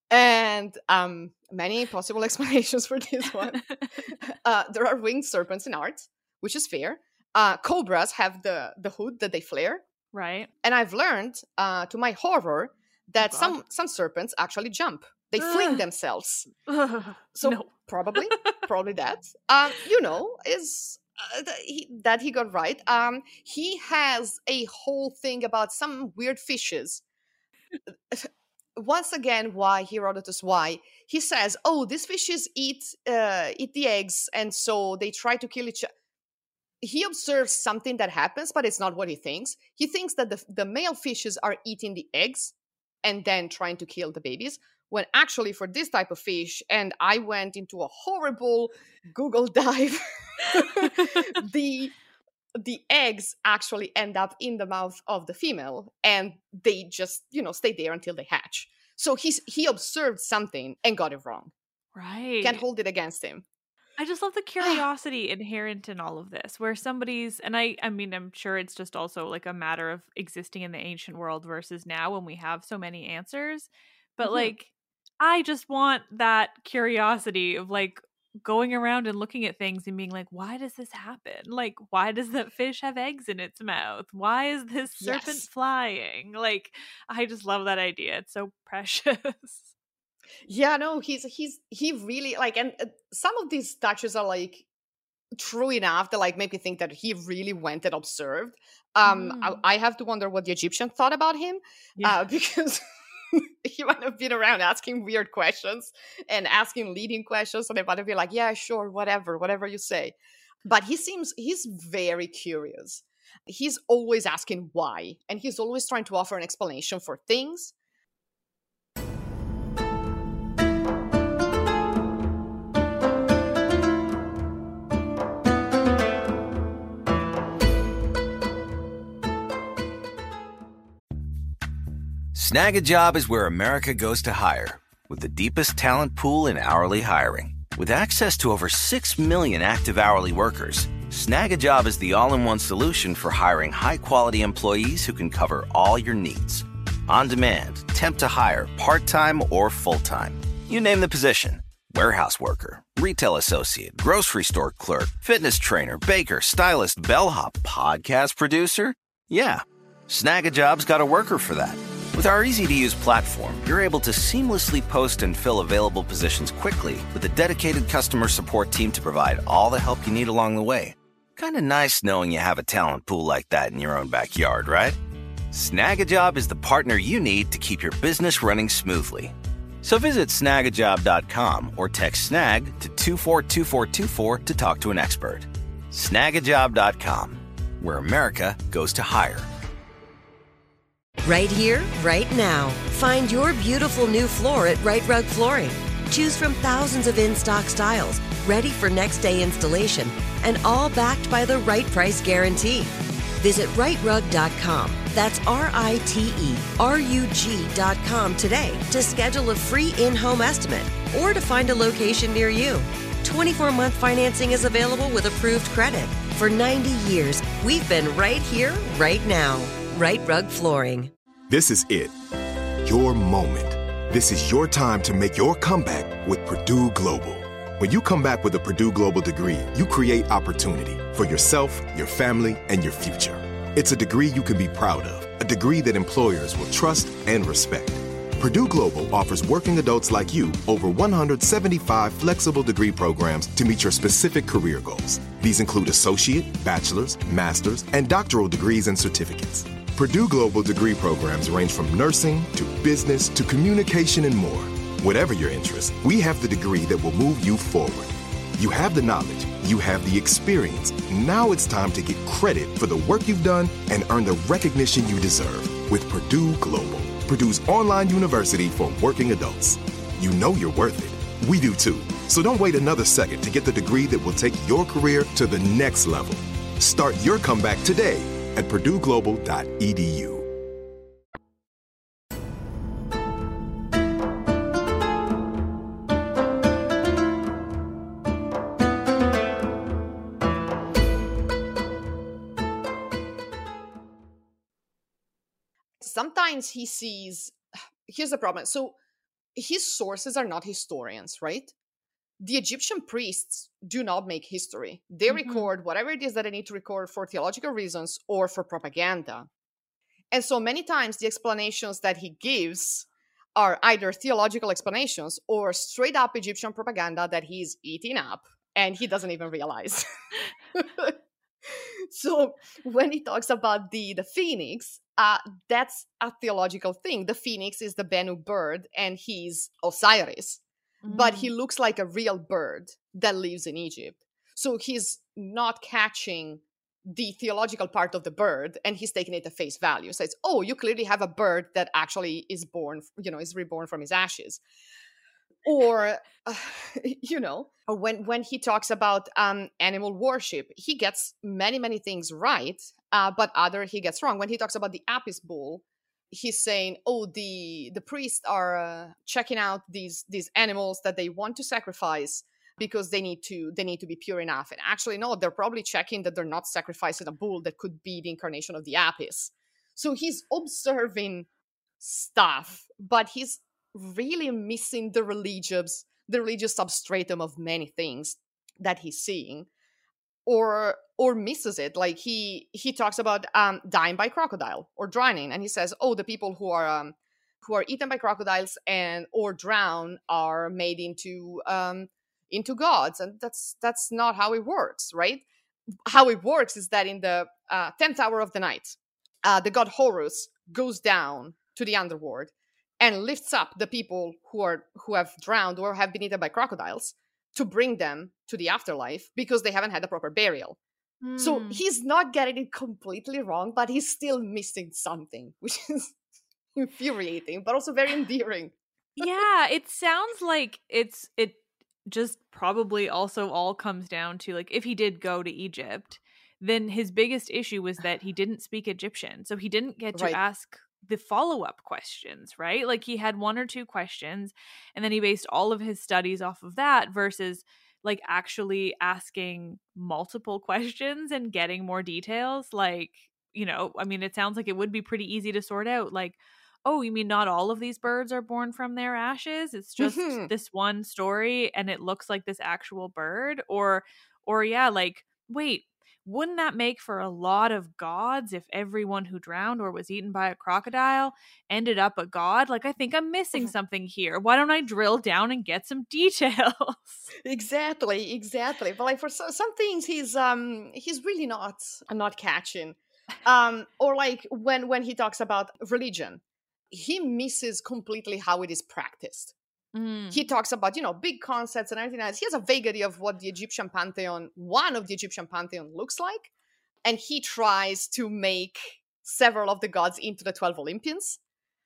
S5: And many possible explanations for this one. There are winged serpents in art, which is fair. Cobras have the hood that they flare.
S4: Right.
S5: And I've learned, to my horror, that some serpents actually jump. They fling themselves. So
S4: No.
S5: probably that. Is that he got right. He has a whole thing about some weird fishes. Once again, why Herodotus? Why he says, "Oh, these fishes eat the eggs, and so they try to kill each other." He observes something that happens, but it's not what he thinks. He thinks that the male fishes are eating the eggs and then trying to kill the babies, when actually for this type of fish, and I went into a horrible Google dive, the eggs actually end up in the mouth of the female, and they just, stay there until they hatch. So he observed something and got it wrong.
S4: Right.
S5: Can't hold it against him.
S4: I just love the curiosity inherent in all of this, where somebody's, and I mean, I'm sure it's just also like a matter of existing in the ancient world versus now when we have so many answers. But like, I just want that curiosity of like going around and looking at things and being like, why does this happen? Like, why does that fish have eggs in its mouth? Why is this serpent flying? Like, I just love that idea. It's so precious.
S5: Yeah, no, he really like, and some of these touches are like true enough that like make me think that he really went and observed. I have to wonder what the Egyptian thought about him, because he might have been around asking weird questions and asking leading questions, and they might have been like, yeah, sure, whatever you say. But he's very curious. He's always asking why, and he's always trying to offer an explanation for things.
S1: Snag a Job is where America goes to hire, with the deepest talent pool in hourly hiring. With access to over 6 million active hourly workers, Snag a Job is the all-in-one solution for hiring high-quality employees who can cover all your needs. On demand, temp to hire, part-time or full-time. You name the position: warehouse worker, retail associate, grocery store clerk, fitness trainer, baker, stylist, bellhop, podcast producer. Yeah, Snag a Job's got a worker for that. With our easy-to-use platform, you're able to seamlessly post and fill available positions quickly with a dedicated customer support team to provide all the help you need along the way. Kind of nice knowing you have a talent pool like that in your own backyard, right? Snag a Job is the partner you need to keep your business running smoothly. So visit snagajob.com or text SNAG to 242424 to talk to an expert. Snagajob.com, where America goes to hire.
S3: Right here, right now. Find your beautiful new floor at Right Rug Flooring. Choose from thousands of in-stock styles, ready for next day installation, and all backed by the right price guarantee. Visit rightrug.com. That's RITERUG.com today to schedule a free in-home estimate or to find a location near you. 24-month financing is available with approved credit. For 90 years, we've been right here, right now. Right Rug Flooring.
S6: This is it. Your moment. This is your time to make your comeback with Purdue Global. When you come back with a Purdue Global degree, you create opportunity for yourself, your family, and your future. It's a degree you can be proud of, a degree that employers will trust and respect. Purdue Global offers working adults like you over 175 flexible degree programs to meet your specific career goals. These include associate, bachelor's, master's, and doctoral degrees and certificates. Purdue Global degree programs range from nursing to business to communication and more. Whatever your interest, we have the degree that will move you forward. You have the knowledge, you have the experience. Now it's time to get credit for the work you've done and earn the recognition you deserve with Purdue Global, Purdue's online university for working adults. You know you're worth it. We do too. So don't wait another second to get the degree that will take your career to the next level. Start your comeback today at purdueglobal.edu.
S5: Sometimes he sees, here's the problem. So his sources are not historians, right? The Egyptian priests do not make history. They record whatever it is that they need to record for theological reasons or for propaganda. And so many times the explanations that he gives are either theological explanations or straight up Egyptian propaganda that he's eating up and he doesn't even realize. So when he talks about the phoenix, that's a theological thing. The phoenix is the Bennu bird and he's Osiris. But he looks like a real bird that lives in Egypt. So he's not catching the theological part of the bird and he's taking it at face value. So it's, oh, you clearly have a bird that actually is born, is reborn from his ashes. Or, or when he talks about animal worship, he gets many, many things right, but other he gets wrong. When he talks about the Apis bull, he's saying, oh, the priests are checking out these animals that they want to sacrifice because they need to be pure enough. And actually, no, they're probably checking that they're not sacrificing a bull that could be the incarnation of the Apis. So he's observing stuff, but he's really missing the religious substratum of many things that he's seeing, or misses it. Like he talks about dying by crocodile or drowning, and he says, oh, the people who are eaten by crocodiles and or drown are made into gods, and that's not how it works, right? How it works is that in the 10th hour of the night, the god Horus goes down to the underworld and lifts up the people who have drowned or have been eaten by crocodiles to bring them to the afterlife because they haven't had a proper burial. So he's not getting it completely wrong, but he's still missing something, which is infuriating, but also very endearing.
S4: Yeah, it sounds like it just probably also all comes down to, like, if he did go to Egypt, then his biggest issue was that he didn't speak Egyptian. So he didn't get to ask the follow-up questions, right? Like he had one or two questions and then he based all of his studies off of that versus like actually asking multiple questions and getting more details. Like, I mean, it sounds like it would be pretty easy to sort out. Like, oh, you mean not all of these birds are born from their ashes? It's just this one story and it looks like this actual bird? Or yeah, like, wait, wouldn't that make for a lot of gods if everyone who drowned or was eaten by a crocodile ended up a god? Like, I think I'm missing something here. Why don't I drill down and get some details?
S5: Exactly. But like for some things, he's really not catching. Or like when he talks about religion, he misses completely how it is practiced. He talks about, big concepts and everything else. He has a vague idea of what one of the Egyptian pantheon looks like. And he tries to make several of the gods into the 12 Olympians.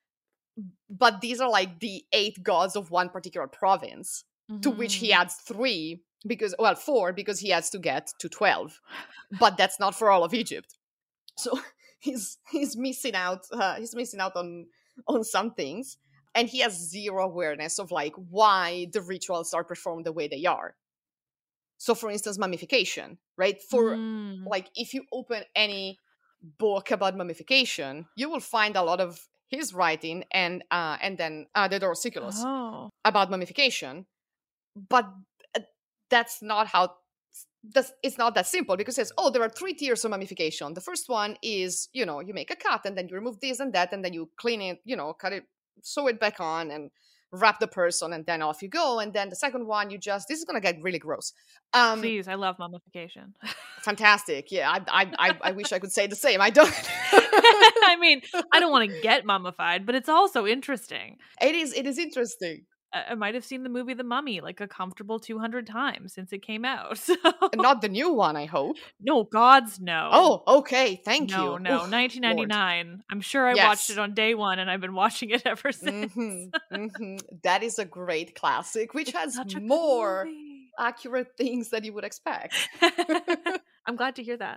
S5: But these are like the 8 gods of one particular province, to which he adds 4 because he has to get to 12. But that's not for all of Egypt. So he's missing out. He's missing out on some things. And he has zero awareness of like why the rituals are performed the way they are. So for instance, mummification, right? For like, if you open any book about mummification, you will find a lot of his writing and then Diodorus Siculus about mummification. But that's not how, it's not that simple, because it says, oh, there are 3 tiers of mummification. The first one is, you make a cut and then you remove this and that and then you clean it, cut it, sew it back on and wrap the person and then off you go. And then the second one, this is going to get really gross.
S4: Please, I love mummification.
S5: Fantastic. Yeah, I wish I could say the same. I don't.
S4: I mean, I don't want to get mummified, but it's also interesting.
S5: It is interesting.
S4: I might have seen the movie The Mummy like a comfortable 200 times since it came out. So.
S5: Not the new one, I hope.
S4: No, gods, no.
S5: Oh, okay. Thank you.
S4: No, 1999. Lord. I'm sure I watched it on day one and I've been watching it ever since.
S5: That is a great classic, which has more accurate things than you would expect.
S4: I'm glad to hear that.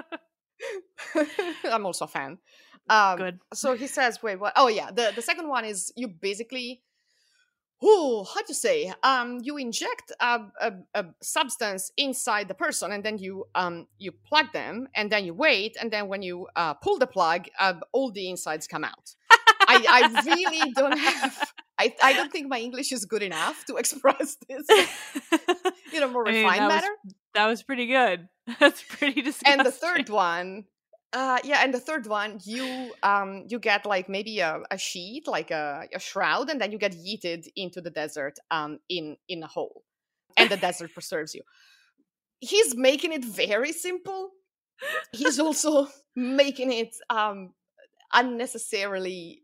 S5: I'm also a fan.
S4: Good.
S5: So he says, wait, what? Oh, yeah. The second one is you basically... how to say? You inject a substance inside the person, and then you plug them, and then you wait, and then when you pull the plug, all the insides come out. I really don't have. I don't think my English is good enough to express this, more refined manner.
S4: That was pretty good. That's pretty disgusting.
S5: And the third one, you get like maybe a sheet, like a shroud, and then you get yeeted into the desert in a hole, and the desert preserves you. He's making it very simple. He's also making it unnecessarily,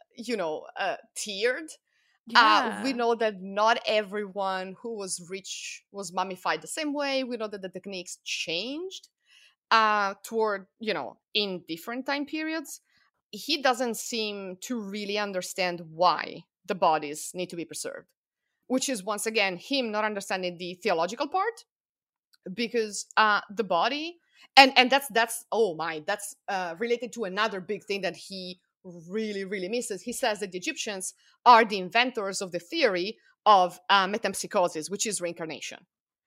S5: tiered.
S4: Yeah.
S5: We know that not everyone who was rich was mummified the same way. We know that the techniques changed toward, in different time periods. He doesn't seem to really understand why the bodies need to be preserved, which is once again him not understanding the theological part, because the body and that's related to another big thing that he really misses. He says that the Egyptians are the inventors of the theory of metempsychosis, which is reincarnation.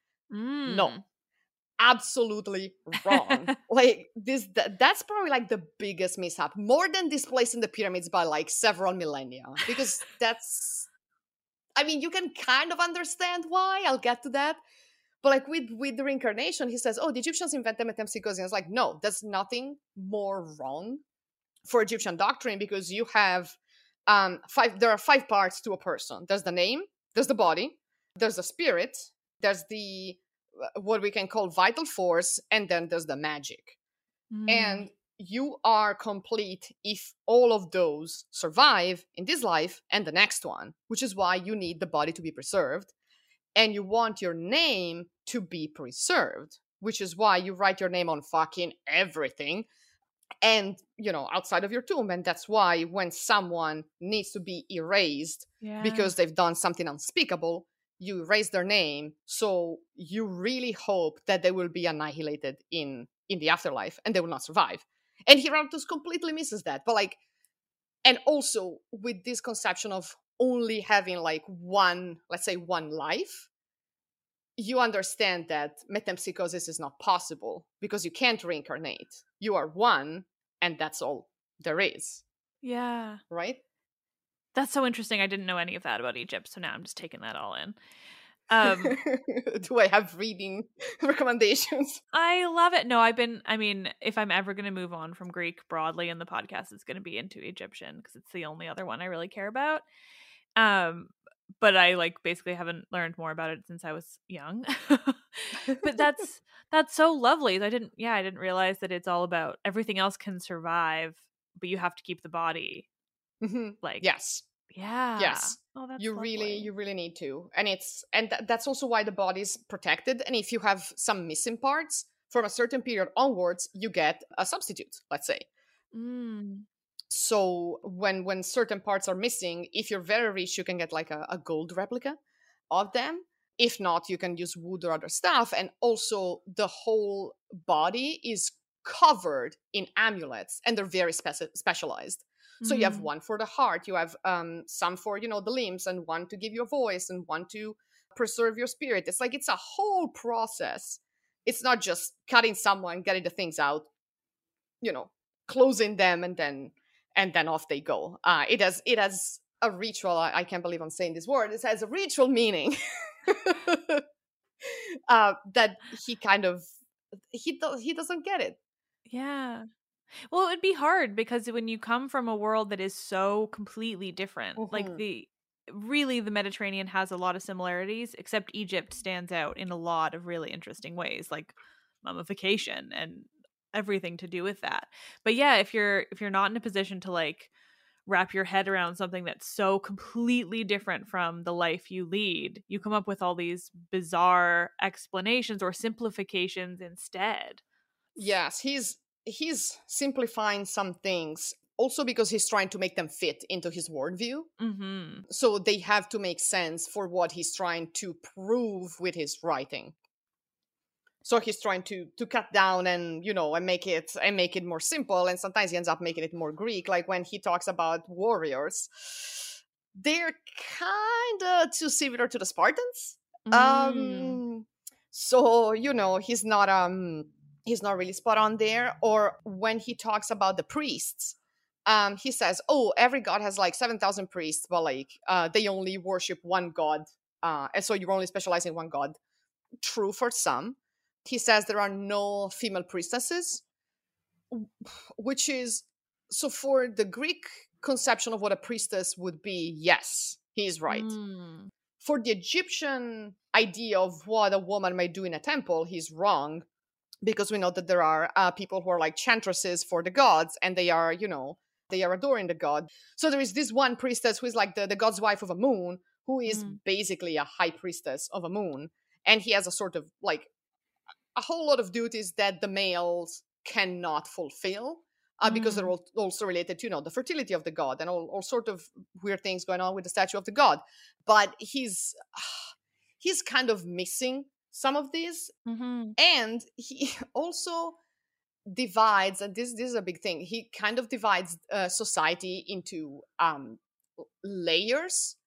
S5: No, absolutely wrong. Like that's probably like the biggest mishap, more than displacing the pyramids by like several millennia, because that's, I mean, you can kind of understand why. I'll get to that. But like with the reincarnation, he says, the Egyptians invented metempsychosis. And it's like, no, there's nothing more wrong for Egyptian doctrine, because you have there are 5 parts to a person. There's the name, there's the body, there's the spirit, there's the what we can call vital force, and then there's the magic. And you are complete if all of those survive in this life and the next one, which is why you need the body to be preserved. And you want your name to be preserved, which is why you write your name on fucking everything and, outside of your tomb. And that's why when someone needs to be erased because they've done something unspeakable, you erase their name. So you really hope that they will be annihilated in the afterlife and they will not survive. And Herodotus completely misses that. But like, and also with this conception of only having like one life, you understand that metempsychosis is not possible, because you can't reincarnate. You are one, and that's all there is.
S4: Yeah.
S5: Right?
S4: That's so interesting. I didn't know any of that about Egypt, so now I'm just taking that all in.
S5: Do I have reading recommendations?
S4: I love it. No, if I'm ever going to move on from Greek broadly in the podcast, it's going to be into Egyptian, because it's the only other one I really care about. But I basically haven't learned more about it since I was young. But that's so lovely. I didn't realize that it's all about everything else can survive, but you have to keep the body.
S5: Yes.
S4: Yeah.
S5: Yes.
S4: Oh, that's
S5: you
S4: lovely.
S5: really need to. And that's also why the body's protected. And if you have some missing parts from a certain period onwards, you get a substitute, let's say. So when certain parts are missing, if you're very rich, you can get like a gold replica of them. If not, you can use wood or other stuff. And also the whole body is covered in amulets, and they're very specialized. So you have one for the heart, you have some for, the limbs, and one to give you a voice, and one to preserve your spirit. It's like, it's a whole process. It's not just cutting someone, getting the things out, closing them, and then off they go. It has a ritual. I can't believe I'm saying this word. It has a ritual meaning that he doesn't get it.
S4: Yeah. Well, it would be hard, because when you come from a world that is so completely different, the Mediterranean has a lot of similarities, except Egypt stands out in a lot of really interesting ways, like mummification and everything to do with that. But yeah, if you're not in a position to wrap your head around something that's so completely different from the life you lead, you come up with all these bizarre explanations or simplifications instead.
S5: Yes, he's simplifying some things also because he's trying to make them fit into his worldview. So they have to make sense for what he's trying to prove with his writing. So he's trying to cut down and make it more simple, and sometimes he ends up making it more Greek. Like when he talks about warriors, they're kind of too similar to the Spartans. So he's not really spot on there. Or when he talks about the priests, he says, oh, every god has like 7,000 priests, but like they only worship one god. And so you're only specializing in one god. True for some. He says there are no female priestesses, which is, so for the Greek conception of what a priestess would be, yes, he's right. For the Egyptian idea of what a woman might do in a temple, he's wrong, because we know that there are people who are like chantresses for the gods, and they are, they are adoring the god. So there is this one priestess who is like the god's wife of a moon, who is basically a high priestess of a moon. And he has a sort of like a whole lot of duties that the males cannot fulfill. Because they're also related to, the fertility of the god and all sort of weird things going on with the statue of the god. But he's kind of missing some of these. And he also divides, and this is a big thing, he kind of divides society into layers,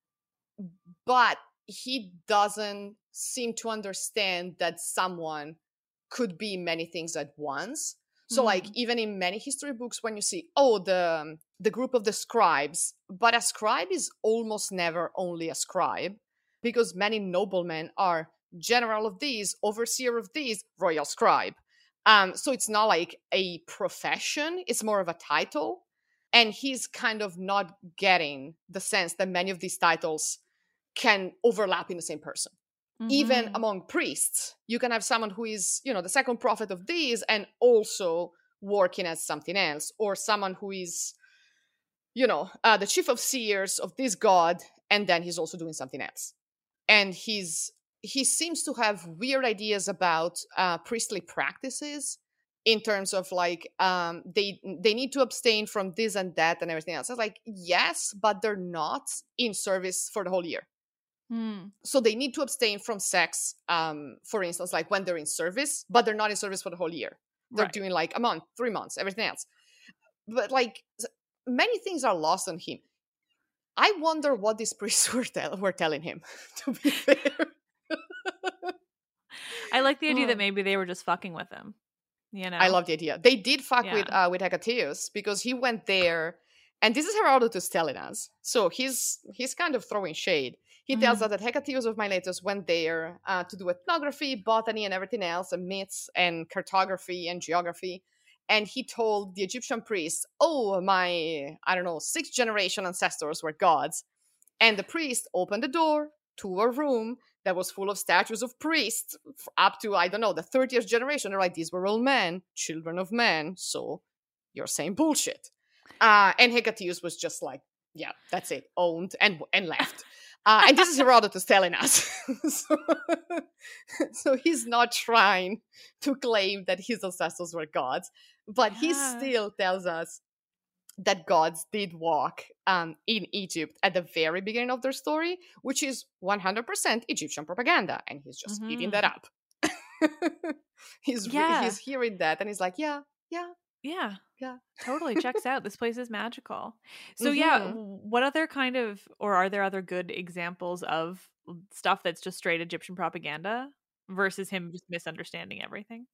S5: but he doesn't seem to understand that someone could be many things at once. So like even in many history books, when you see, the group of the scribes, but a scribe is almost never only a scribe, because many noblemen are general of these, overseer of these, royal scribe. So it's not like a profession, it's more of a title. And he's kind of not getting the sense that many of these titles can overlap in the same person. Even among priests, you can have someone who is, the second prophet of these and also working as something else, or someone who is, the chief of seers of this god, and then he's also doing something else. And he seems to have weird ideas about priestly practices in terms of like they need to abstain from this and that and everything else. I was like, yes, but they're not in service for the whole year. So they need to abstain from sex, for instance, like when they're in service, but they're not in service for the whole year. They're doing like a month, 3 months, everything else. But like many things are lost on him. I wonder what these priests were telling him, to be fair.
S4: I like the idea that maybe they were just fucking with him.
S5: I love the idea. They did fuck with Hecataeus, because he went there, and this is Herodotus telling us. So he's kind of throwing shade. He tells us that Hecataeus of Miletus went there to do ethnography, botany, and everything else, and myths, and cartography, and geography. And he told the Egyptian priests, my, 6th generation ancestors were gods. And the priest opened the door to a room that was full of statues of priests up to, the 30th generation. They're like, these were all men, children of men, so you're saying bullshit. And Hecataeus was just like, yeah, that's it, owned, and left. And this is Herodotus telling us. So he's not trying to claim that his ancestors were gods, but he still tells us that gods did walk in Egypt at the very beginning of their story, which is 100% Egyptian propaganda, and he's just eating that up. He's hearing that, and he's like, yeah,
S4: totally checks out. This place is magical. So what other kind of, or are there other good examples of stuff that's just straight Egyptian propaganda versus him just misunderstanding everything?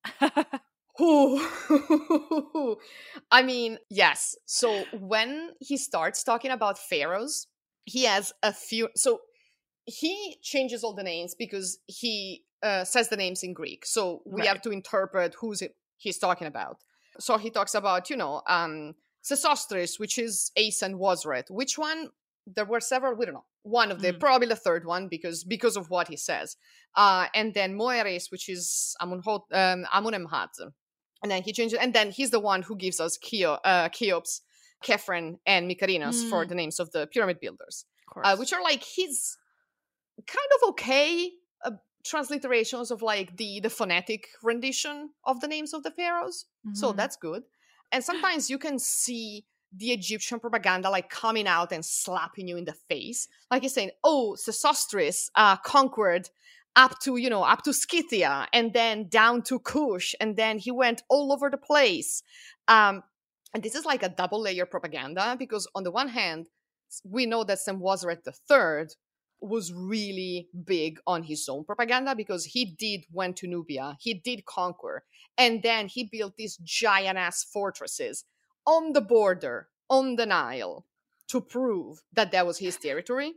S5: I mean, yes. So when he starts talking about pharaohs, he has a few. So he changes all the names because he says the names in Greek. So we have to interpret he's talking about. So he talks about, Sesostris, which is Ace and Wasret. Which one? There were several. We don't know. One of them, probably the third one, because of what he says. And then Moeris, which is Amunemhat. And then he changes, and then he's the one who gives us Cheops, Khephren, and Mykarinos for the names of the pyramid builders, which are like his kind of okay transliterations of like the phonetic rendition of the names of the pharaohs. So that's good. And sometimes you can see the Egyptian propaganda like coming out and slapping you in the face, like he's saying, Sesostris conquered up to Scythia, and then down to Kush, and then he went all over the place. And this is like a double layer propaganda, because on the one hand, we know that Senwosret III was really big on his own propaganda, because he went to Nubia, he did conquer, and then he built these giant ass fortresses on the border, on the Nile, to prove that that was his territory.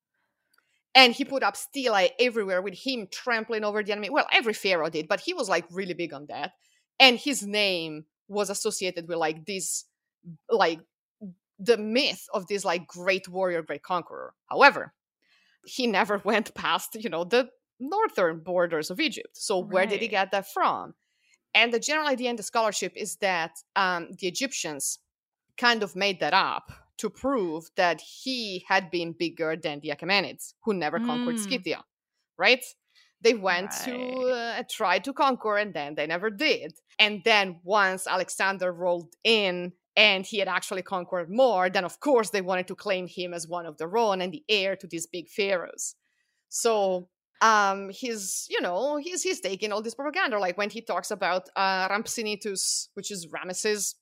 S5: And he put up stelae everywhere with him trampling over the enemy. Well, every pharaoh did, but he was like really big on that. And his name was associated with like this, like the myth of this like great warrior, great conqueror. However, he never went past, the northern borders of Egypt. So where did he get that from? And the general idea in the scholarship is that the Egyptians kind of made that up to prove that he had been bigger than the Achaemenids, who never conquered Scythia, right? They went to try to conquer, and then they never did. And then once Alexander rolled in and he had actually conquered more, then of course they wanted to claim him as one of their own and the heir to these big pharaohs. So he's taking all this propaganda, like when he talks about Rampsinitus, which is Ramesses.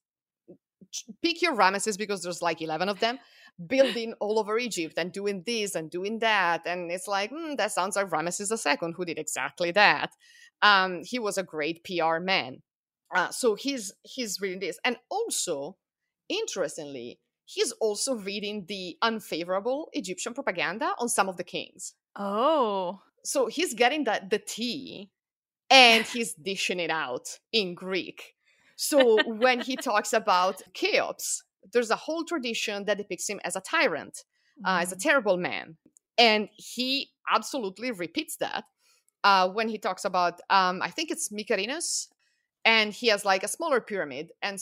S5: Pick your Ramesses because there's like 11 of them building all over Egypt and doing this and doing that. And it's like, that sounds like Ramesses II, who did exactly that. He was a great PR man. So he's reading this. And also, interestingly, he's also reading the unfavorable Egyptian propaganda on some of the kings.
S4: Oh.
S5: So he's getting the tea and he's dishing it out in Greek. So when he talks about Cheops, there's a whole tradition that depicts him as a tyrant, as a terrible man. And he absolutely repeats that when he talks about, I think it's Mykerinus, and he has like a smaller pyramid. And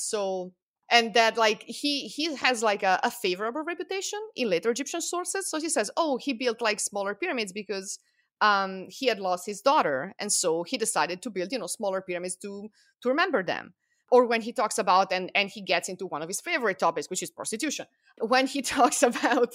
S5: that like he has like a favorable reputation in later Egyptian sources. So he says, he built like smaller pyramids because he had lost his daughter. And so he decided to build, smaller pyramids to remember them. Or when he talks about, and he gets into one of his favorite topics, which is prostitution. When he talks about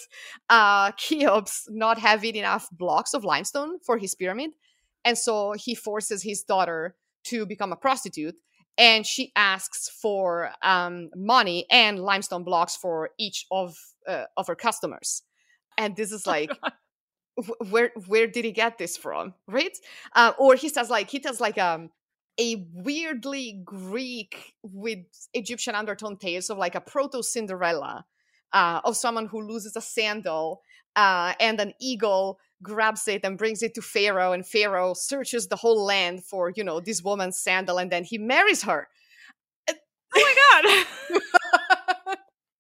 S5: Cheops not having enough blocks of limestone for his pyramid. And so he forces his daughter to become a prostitute. And she asks for money and limestone blocks for each of her customers. And this is like, where did he get this from, right? Or he tells a weirdly Greek with Egyptian undertone tales of like a proto-Cinderella, of someone who loses a sandal and an eagle grabs it and brings it to Pharaoh, and Pharaoh searches the whole land for, this woman's sandal, and then he marries her.
S4: Oh my God.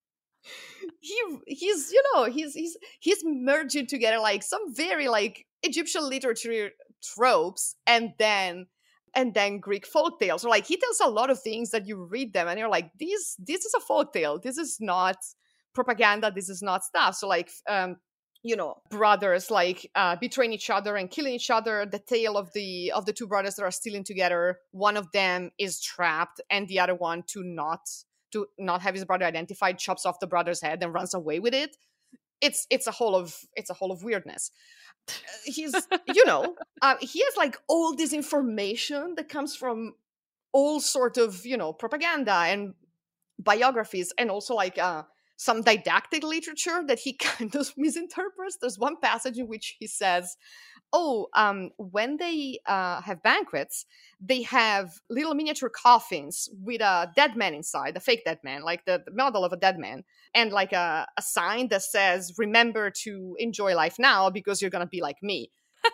S5: He's merging together like some very like Egyptian literature tropes and then Greek folk tales. Or like he tells a lot of things that you read them and you're like, this is a folk tale. This is not propaganda. This is not stuff. So like, brothers like betraying each other and killing each other. The tale of the two brothers that are stealing together. One of them is trapped, and the other one, to not have his brother identified, chops off the brother's head and runs away with it. It's a whole of weirdness. He's he has like all this information that comes from all sort of propaganda and biographies, and also like some didactic literature that he kind of misinterprets. There's one passage in which he says, when they have banquets, they have little miniature coffins with a dead man inside, a fake dead man, like the model of a dead man, and like a sign that says, remember to enjoy life now because you're gonna be like me.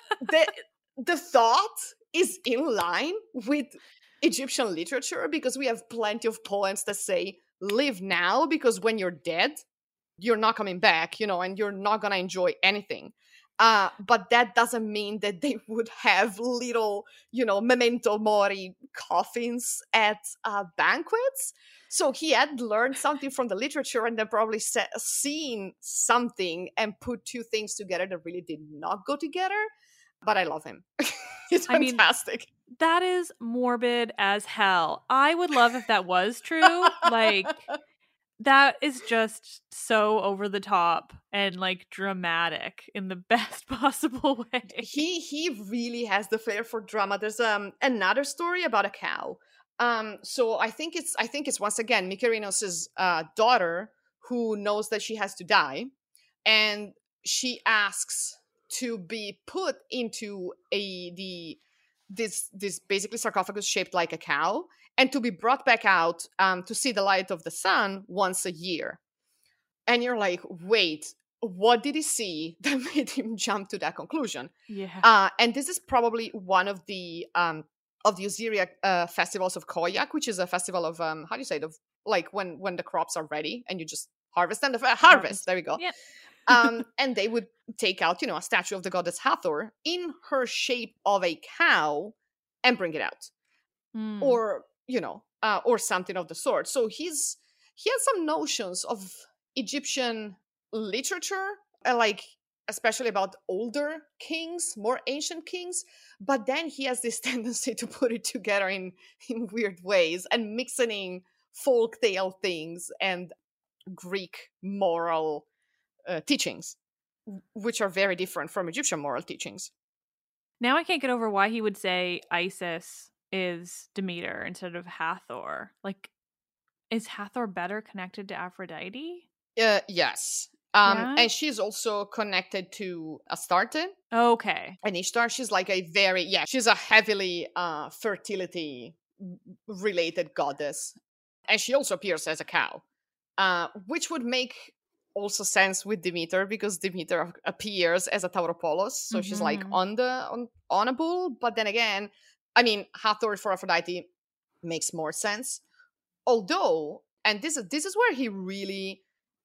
S5: The thought is in line with Egyptian literature, because we have plenty of poems that say, live now, because when you're dead, you're not coming back, and you're not gonna enjoy anything. But that doesn't mean that they would have little, memento mori coffins at banquets. So he had learned something from the literature and then probably seen something and put two things together that really did not go together. But I love him. He's fantastic.
S4: That is morbid as hell. I would love if that was true. Like, that is just so over the top and like dramatic in the best possible way.
S5: He really has the flair for drama. There's another story about a cow. So I think it's once again Mykerinos' daughter who knows that she has to die, and she asks to be put into this basically sarcophagus shaped like a cow, and to be brought back out to see the light of the sun once a year. And you're like, wait, what did he see that made him jump to that conclusion?
S4: Yeah.
S5: And this is probably one of the Osiria festivals of Koyak, which is a festival of how do you say it? Of like when the crops are ready and you just harvest them. Harvest. There we go.
S4: Yep.
S5: And they would take out, a statue of the goddess Hathor in her shape of a cow and bring it out, or or something of the sort. So he has some notions of Egyptian literature, like especially about older kings, more ancient kings, but then he has this tendency to put it together in weird ways and mixing folktale things and Greek moral teachings, which are very different from Egyptian moral teachings.
S4: Now I can't get over why he would say Isis is Demeter instead of Hathor. Like, is Hathor better connected to Aphrodite?
S5: Yes.
S4: Yeah?
S5: And she's also connected to Astarte.
S4: Okay.
S5: And Ishtar, she's like she's a heavily fertility related goddess. And she also appears as a cow, which would make also sense with Demeter, because Demeter appears as a Tauropolos. So she's like on a bull. But then again, I mean, Hathor for Aphrodite makes more sense. Although, and this is where he really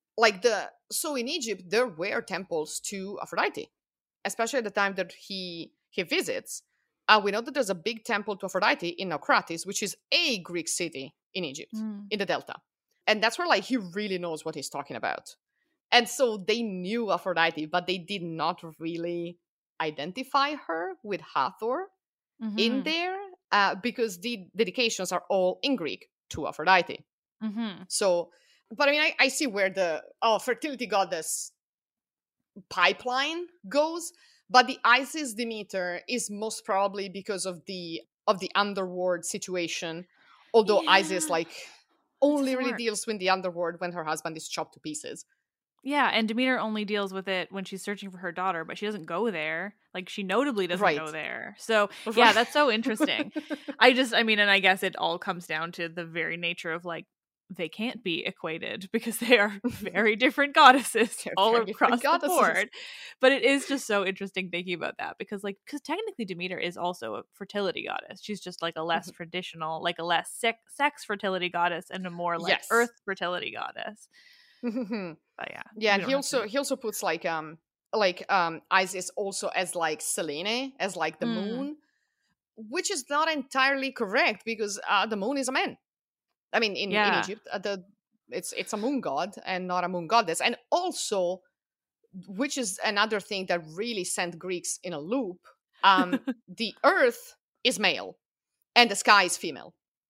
S5: so in Egypt there were temples to Aphrodite, especially at the time that he visits. We know that there's a big temple to Aphrodite in Naucratis, which is a Greek city in Egypt, in the Delta. And that's where he really knows what he's talking about. And so they knew Aphrodite, but they did not really identify her with Hathor in there, because the dedications are all in Greek to Aphrodite. So, but I mean, I see where the fertility goddess pipeline goes, but the Isis Demeter is most probably because of the underworld situation. Although Isis only really deals with the underworld when her husband is chopped to pieces.
S4: Yeah, and Demeter only deals with it when she's searching for her daughter, but she doesn't go there. Like, she notably doesn't go there. So, yeah, that's so interesting. I guess it all comes down to the very nature of, they can't be equated because they are very different goddesses all across the board. But it is just so interesting thinking about that because technically Demeter is also a fertility goddess. She's just a less traditional, a less sex fertility goddess and a more earth fertility goddess. But
S5: and he also puts Isis also as Selene, as the moon, which is not entirely correct because the moon is a man. I mean, in Egypt, it's a moon god and not a moon goddess. And also, which is another thing that really sent Greeks in a loop, the earth is male and the sky is female.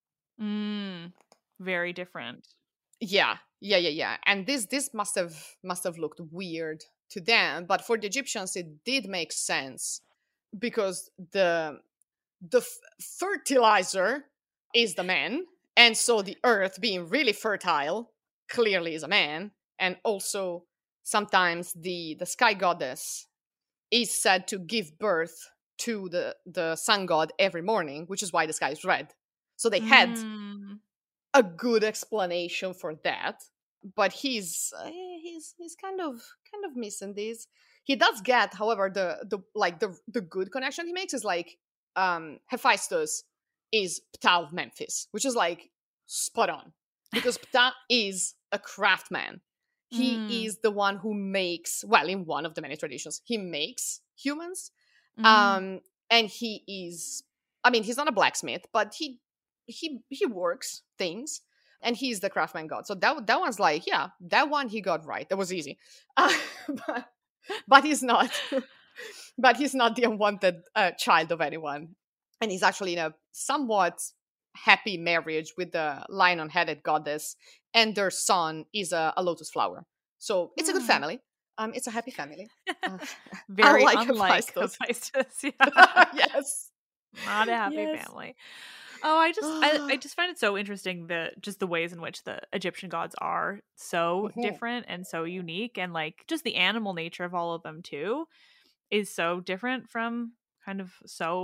S4: Very different.
S5: Yeah. And this must have looked weird to them, but for the Egyptians, it did make sense because the fertilizer is the man. And so the earth being really fertile clearly is a man. And also sometimes the sky goddess is said to give birth to the sun god every morning, which is why the sky is red. So they had a good explanation for that. But he's kind of missing this. He does get, however, the good connection he makes is Hephaestus is Ptah of Memphis, which is spot on because Ptah is a craftsman. He is the one who makes, in one of the many traditions, he makes humans. And he is, he's not a blacksmith, but he works things, and he's the craftsman god. So that one's that one he got right. That was easy. But he's not. But he's not the unwanted child of anyone. And he's actually in a somewhat happy marriage with the lion-headed goddess, and their son is a lotus flower. So it's a good family. It's a happy family.
S4: Very unlike Hephaestus.
S5: Yes.
S4: Not a happy family. Oh, I just find it so interesting just the ways in which the Egyptian gods are so different and so unique, and just the animal nature of all of them too is so different from kind of so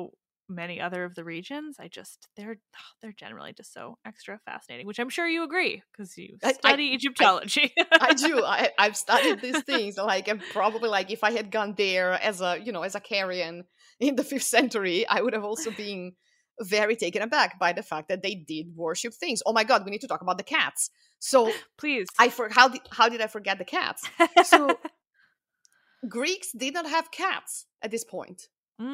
S4: many other of the regions. They're generally just so extra fascinating, which I'm sure you agree because you study Egyptology.
S5: I do. I've studied these things. Like, and probably like if I had gone there as a Carian in the 5th century, I would have also been very taken aback by the fact that they did worship things. Oh my God, we need to talk about the cats. So
S4: please,
S5: how did I forget the cats? So Greeks did not have cats at this point.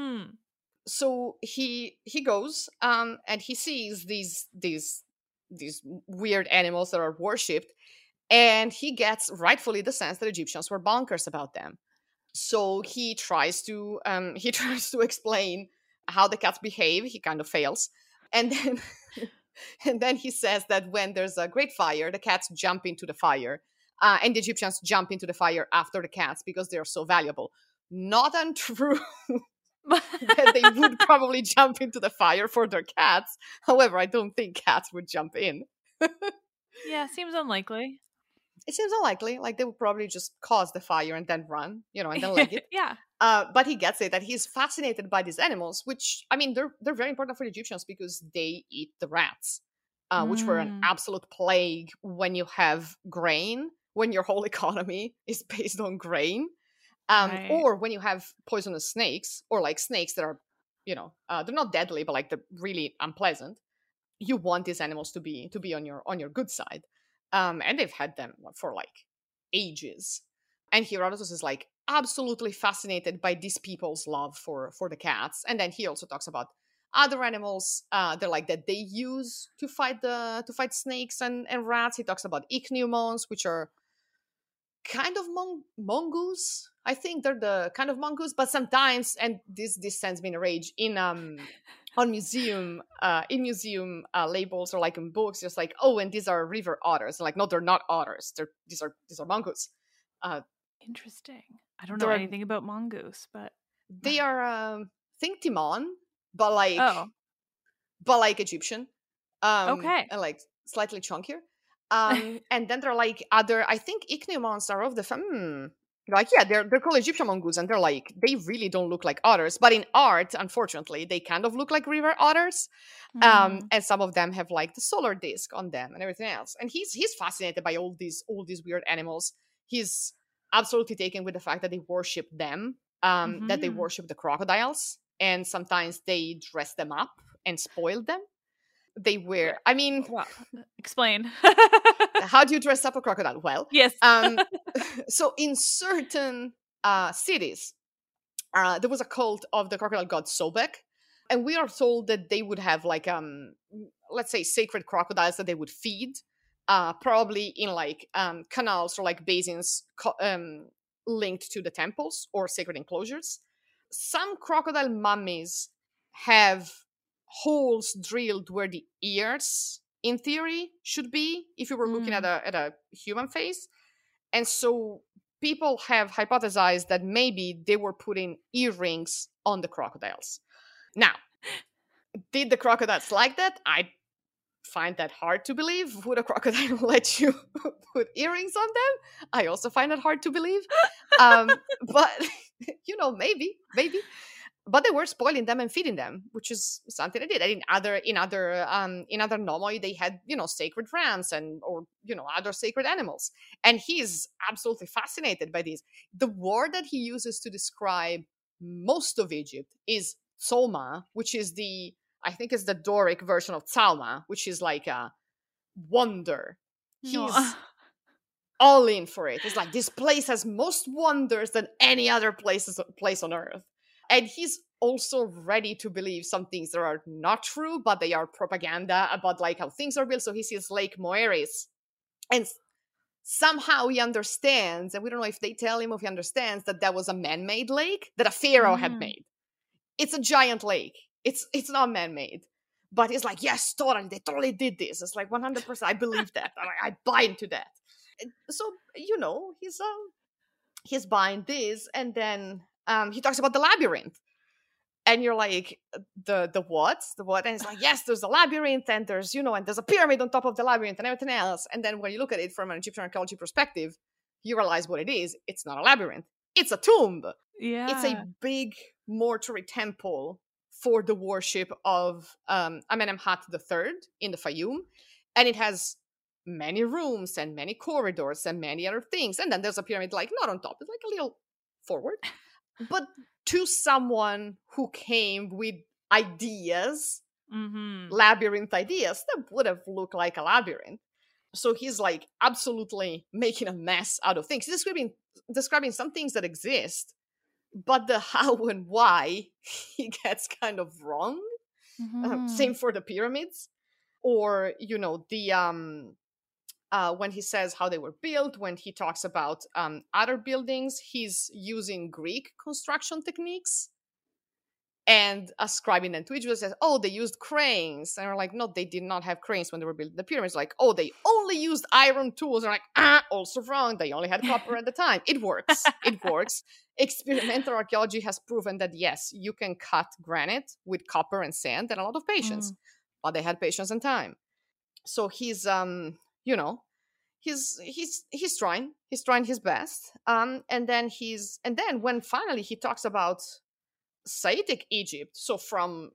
S5: So he goes and he sees these weird animals that are worshipped, and he gets rightfully the sense that Egyptians were bonkers about them. So he tries to explain how the cats behave. He kind of fails, and then he says that when there's a great fire, the cats jump into the fire, and the Egyptians jump into the fire after the cats because they are so valuable. Not untrue. That they would probably jump into the fire for their cats. However, I don't think cats would jump in.
S4: Yeah, seems unlikely.
S5: It seems unlikely. Like, they would probably just cause the fire and then run, and then leg it.
S4: Yeah.
S5: But he gets it that he's fascinated by these animals, which, I mean, they're very important for the Egyptians because they eat the rats, which were an absolute plague when you have grain, when your whole economy is based on grain. Right. Or when you have poisonous snakes, or like snakes that are, they're not deadly, but like they're really unpleasant. You want these animals to be on your good side, and they've had them for like ages. And Herodotus is like absolutely fascinated by these people's love for the cats. And then he also talks about other animals they're like that they use to fight snakes and rats. He talks about ichneumons, which are kind of mongoose. I think they're the kind of mongoose, but sometimes, and this sends me in a rage, on museum labels or like in books, just like, oh, and these are river otters. Like, no, they're not otters. These are mongoose.
S4: Interesting. I don't know anything about mongoose, but
S5: they are think Timon, but like Egyptian. Okay, and like slightly chunkier. And then they're like other, I think ichneumons are of the like, yeah, they're called Egyptian mongoose, and they're like, they really don't look like otters, but in art, unfortunately, they kind of look like river otters. And some of them have like the solar disc on them and everything else. And he's fascinated by all these weird animals. He's absolutely taken with the fact that they worship them, that they worship the crocodiles, and sometimes they dress them up and spoil them. They wear, I mean,
S4: well, explain.
S5: How do you dress up a crocodile? Well,
S4: yes.
S5: So in certain cities, there was a cult of the crocodile god Sobek, and we are told that they would have like, let's say, sacred crocodiles that they would feed, probably in like canals or like basins linked to the temples or sacred enclosures. Some crocodile mummies have holes drilled where the ears, in theory, should be if you were looking at a human face. And so people have hypothesized that maybe they were putting earrings on the crocodiles. Now, did the crocodiles like that? I find that hard to believe. Would a crocodile let you put earrings on them? I also find it hard to believe. But maybe. But they were spoiling them and feeding them, which is something they did. And in other nomoi, they had sacred rams or other sacred animals. And he's absolutely fascinated by these. The word that he uses to describe most of Egypt is Tsoma, which is I think it's the Doric version of Tsalma, which is like a wonder. He's all in for it. It's like, this place has most wonders than any other place on earth. And he's also ready to believe some things that are not true, but they are propaganda about like how things are built. So he sees Lake Moeris, and somehow he understands, and we don't know if they tell him or if he understands, that was a man-made lake that a pharaoh had made. It's a giant lake. It's not man-made. But he's like, yes, totally, they totally did this. It's like 100%, I believe that. I buy into that. So, he's buying this, and then he talks about the labyrinth. And you're like, the what? The what? And it's like, yes, there's a labyrinth, and there's, and there's a pyramid on top of the labyrinth and everything else. And then when you look at it from an Egyptian archaeology perspective, you realize what it is. It's not a labyrinth. It's a tomb.
S4: Yeah.
S5: It's a big mortuary temple for the worship of Amenemhat III in the Fayum. And it has many rooms and many corridors and many other things. And then there's a pyramid, like not on top, it's like a little forward. But to someone who came with ideas, labyrinth ideas, that would have looked like a labyrinth. So he's like absolutely making a mess out of things. He's describing some things that exist, but the how and why he gets kind of wrong. Same for the pyramids, or the when he says how they were built. When he talks about other buildings, he's using Greek construction techniques and ascribing them to Egypt. Says, oh, they used cranes. And we're like, no, they did not have cranes when they were building the pyramids. Like, oh, they only used iron tools. And like, also wrong. They only had copper at the time. It works. It works. Experimental archaeology has proven that, yes, you can cut granite with copper and sand and a lot of patience. But they had patience and time. So he's, he's trying his best. And then when finally he talks about Saitic Egypt, so from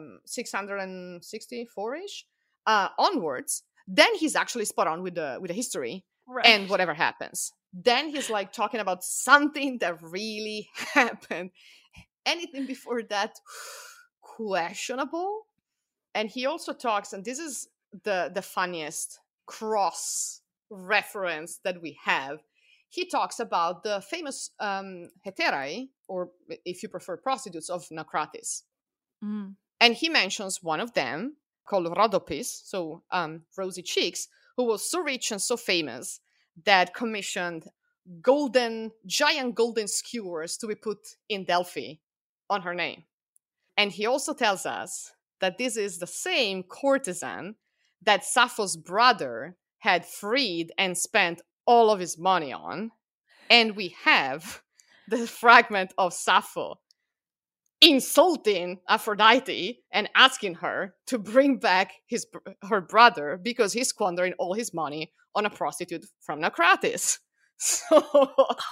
S5: 664-ish onwards, then he's actually spot on with the history and whatever happens. Then he's like talking about something that really happened. Anything before that, questionable. And he also talks, and this is the funniest cross reference that we have. He talks about the famous heterae, or if you prefer, prostitutes of Naucratis. And he mentions one of them called Rhodopis, so Rosy Cheeks, who was so rich and so famous that commissioned giant golden skewers to be put in Delphi on her name. And he also tells us that this is the same courtesan that Sappho's brother had freed and spent all of his money on. And we have the fragment of Sappho insulting Aphrodite and asking her to bring back her brother because he's squandering all his money on a prostitute from Naucratis. So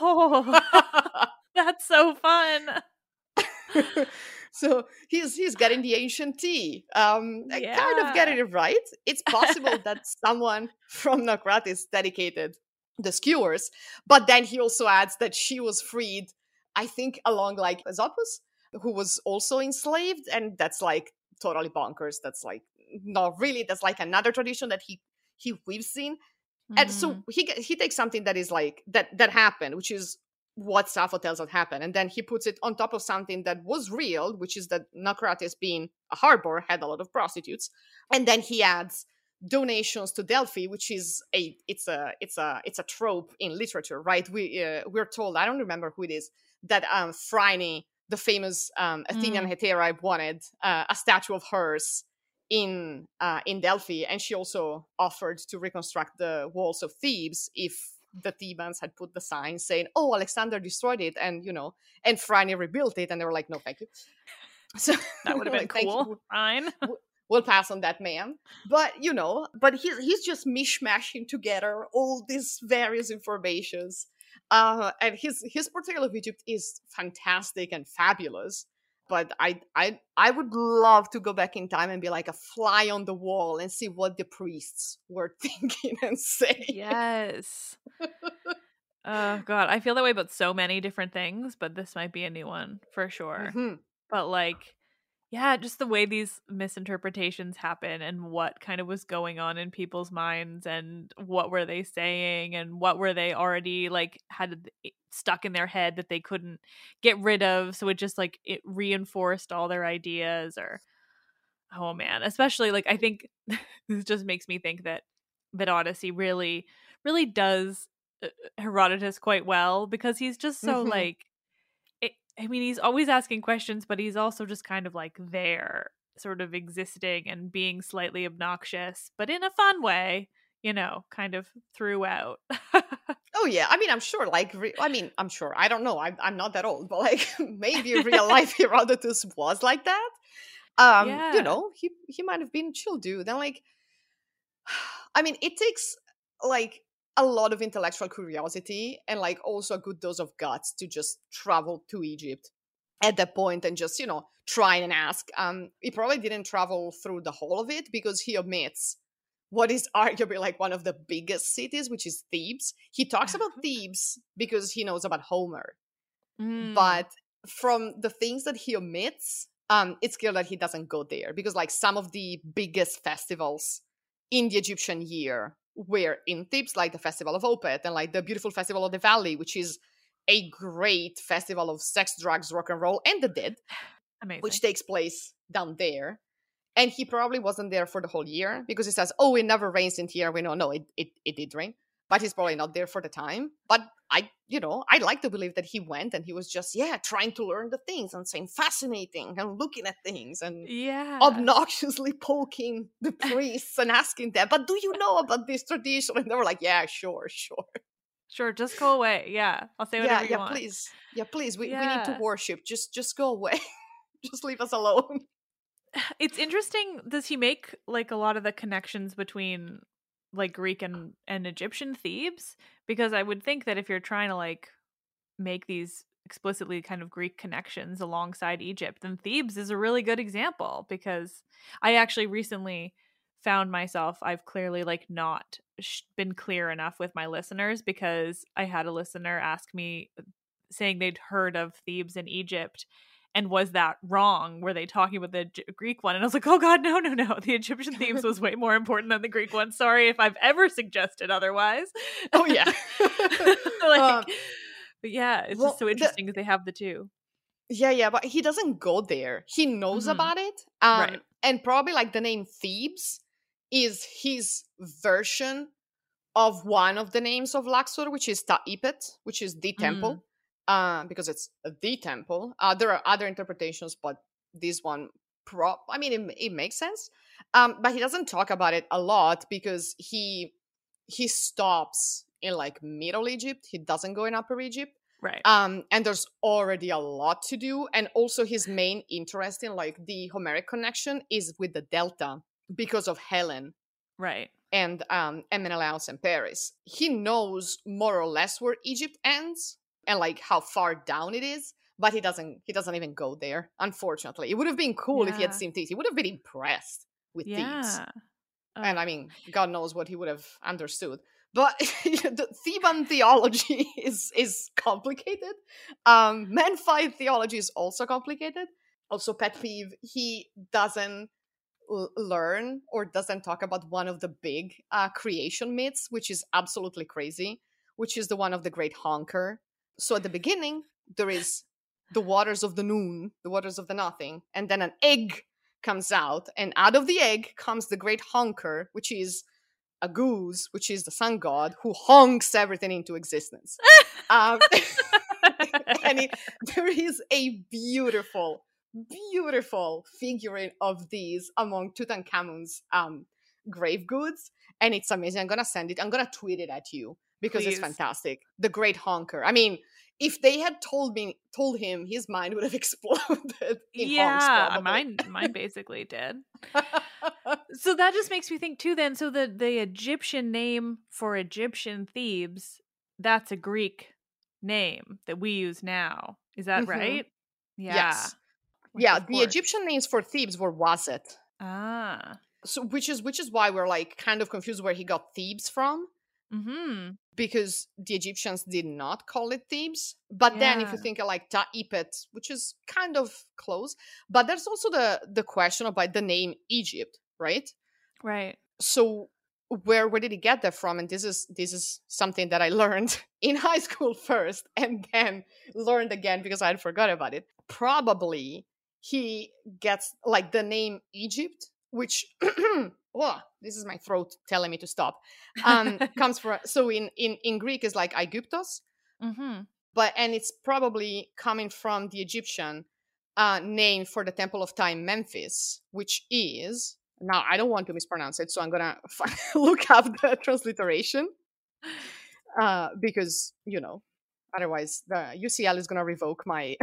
S4: that's so fun.
S5: So he's getting the ancient tea, kind of getting it right. It's possible that someone from Naucratis dedicated the skewers, but then he also adds that she was freed, I think, along like Aesopus, who was also enslaved, and that's like totally bonkers. That's like not really. That's like another tradition that he weaves in, and so he takes something that is like that happened, which is what Sappho tells us happened, and then he puts it on top of something that was real, which is that Naucratis, being a harbor, had a lot of prostitutes, and then he adds donations to Delphi, which is it's a trope in literature, right? We're told, I don't remember who it is, that Phryne, the famous Athenian hetera, wanted a statue of hers in Delphi, and she also offered to reconstruct the walls of Thebes if the Thebans had put the sign saying, "Oh, Alexander destroyed it," and Phryne rebuilt it, and they were like, "No, thank you." So
S4: that would have been cool. Fine.
S5: We'll pass on that, man. But he's just mishmashing together all these various informations. And his portrayal of Egypt is fantastic and fabulous. But I would love to go back in time and be like a fly on the wall and see what the priests were thinking and saying.
S4: Yes. Oh God, I feel that way about so many different things, but this might be a new one for sure. But like, yeah, just the way these misinterpretations happen and what kind of was going on in people's minds and what were they saying and what were they already like had stuck in their head that they couldn't get rid of. So it just like it reinforced all their ideas or, oh man, especially like I think this just makes me think that Odyssey really, really does Herodotus quite well because he's just so like, I mean, he's always asking questions, but he's also just kind of like there, sort of existing and being slightly obnoxious, but in a fun way, kind of throughout.
S5: Oh, yeah. I mean, I'm sure, I'm sure. I don't know. I'm not that old, but like maybe real life Herodotus was like that. He might have been a chill dude. And like, I mean, it takes like a lot of intellectual curiosity and like also a good dose of guts to just travel to Egypt at that point and just, trying and ask. He probably didn't travel through the whole of it because he omits what is arguably like one of the biggest cities, which is Thebes. He talks about Thebes because he knows about Homer. But from the things that he omits, it's clear that he doesn't go there because like some of the biggest festivals in the Egyptian year were in Thebes, like the Festival of Opet and like the beautiful Festival of the Valley, which is a great festival of sex, drugs, rock and roll, and the dead.
S4: Amazing.
S5: Which takes place down there. And he probably wasn't there for the whole year because he says, oh, it never rains in here. We know, no, it did rain. But he's probably not there for the time. But I like to believe that he went and he was just, trying to learn the things and saying fascinating and looking at things and obnoxiously poking the priests and asking them, but do you know about this tradition? And they were like, yeah, sure.
S4: Sure, just go away. Yeah, I'll say whatever you want.
S5: Please. Yeah, please. We need to worship. Just go away. Just leave us alone.
S4: It's interesting. Does he make like a lot of the connections between like Greek and Egyptian Thebes? Because I would think that if you're trying to like make these explicitly kind of Greek connections alongside Egypt, then Thebes is a really good example. Because I actually recently found myself, I've clearly like not been clear enough with my listeners, because I had a listener ask me saying they'd heard of Thebes in Egypt. And was that wrong? Were they talking about the Greek one? And I was like, oh God, no. The Egyptian Thebes was way more important than the Greek one. Sorry if I've ever suggested otherwise.
S5: Oh, yeah.
S4: But yeah, it's just so interesting because they have the two.
S5: Yeah, but he doesn't go there. He knows about it.
S4: Right.
S5: And probably like the name Thebes is his version of one of the names of Luxor, which is Ta'ipet, which is the temple. Because it's the temple. There are other interpretations, but this one, it makes sense. But he doesn't talk about it a lot because he stops in like Middle Egypt. He doesn't go in Upper Egypt.
S4: Right.
S5: And there's already a lot to do. And also his main interest in like the Homeric connection is with the Delta because of Helen.
S4: Right.
S5: And Menelaus and Paris. He knows more or less where Egypt ends and like how far down it is, but he doesn't even go there, unfortunately. It would have been cool if he had seen Thebes. He would have been impressed with Thebes. And God knows what he would have understood. But the Theban theology is complicated. Memphite theology is also complicated. Also, pet peeve, he doesn't learn or doesn't talk about one of the big creation myths, which is absolutely crazy, which is the one of the great honker. So at the beginning, there is the waters of the noon, the waters of the nothing, and then an egg comes out, and out of the egg comes the great honker, which is a goose, which is the sun god, who honks everything into existence. And there is a beautiful figurine of these among Tutankhamun's grave goods, and it's amazing. I'm gonna send it. I'm gonna tweet it at you. Because It's fantastic. The great honker. I mean, if they had told him, his mind would have exploded.
S4: Mine basically did. So that just makes me think too. Then, so the Egyptian name for Egyptian Thebes, that's a Greek name that we use now. Is that right? Yeah.
S5: Yes. Yeah. The Egyptian names for Thebes were Wazet. So which is why we're like kind of confused where he got Thebes from. Because the Egyptians did not call it Thebes. But then if you think of like Ta'ipet, which is kind of close, but there's also the question about the name Egypt, right?
S4: Right.
S5: So where did he get that from? And this is something that I learned in high school first and then learned again because I had forgot about it. Probably he gets like the name Egypt, which this is my throat telling me to stop. Comes from, so in Greek is like Aegyptos, but it's probably coming from the Egyptian name for the Temple of Time, Memphis, which is, now I don't want to mispronounce it, so I'm gonna look up the transliteration because otherwise the UCL is gonna revoke my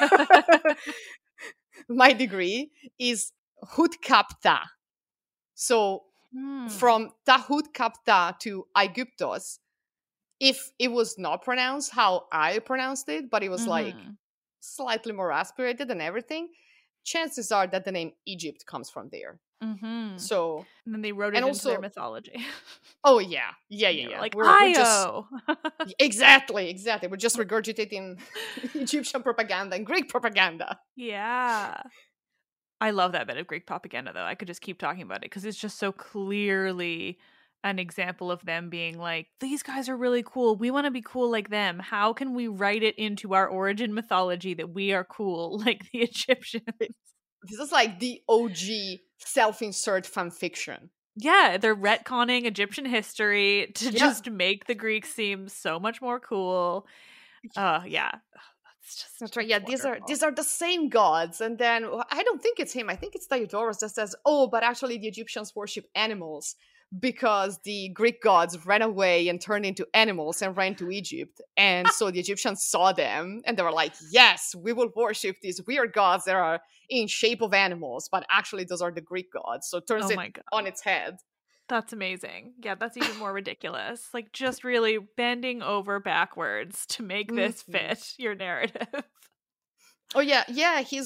S5: my degree. Is Hutkapta. So from Tahut Kapta to Aegyptos, if it was not pronounced how I pronounced it, but it was like slightly more aspirated and everything, chances are that the name Egypt comes from there.
S4: Mm-hmm.
S5: So,
S4: And then they wrote it
S5: and
S4: into their
S5: also,
S4: mythology.
S5: oh yeah,
S4: Like,
S5: we're just
S4: Io!
S5: exactly. We're just regurgitating Egyptian propaganda and Greek propaganda.
S4: Yeah. I love that bit of Greek propaganda, though. I could just keep talking about it because it's just so clearly an example of them being like, these guys are really cool. We want to be cool like them. How can we write it into our origin mythology that we are cool like the Egyptians?
S5: This is like the OG self-insert fan fiction.
S4: Yeah, they're retconning Egyptian history to just make the Greeks seem so much more cool. Yeah.
S5: That's right. Yeah, these are the same gods. And then I don't think it's him. I think it's Diodorus that says, "Oh, but actually the Egyptians worship animals because the Greek gods ran away and turned into animals and ran to Egypt. And so the Egyptians saw them and they were like, yes, we will worship these weird gods that are in shape of animals, but actually those are the Greek gods." So it turns it on its head.
S4: That's amazing. Yeah, that's even more ridiculous. Like, just really bending over backwards to make this fit your narrative.
S5: Oh yeah, he's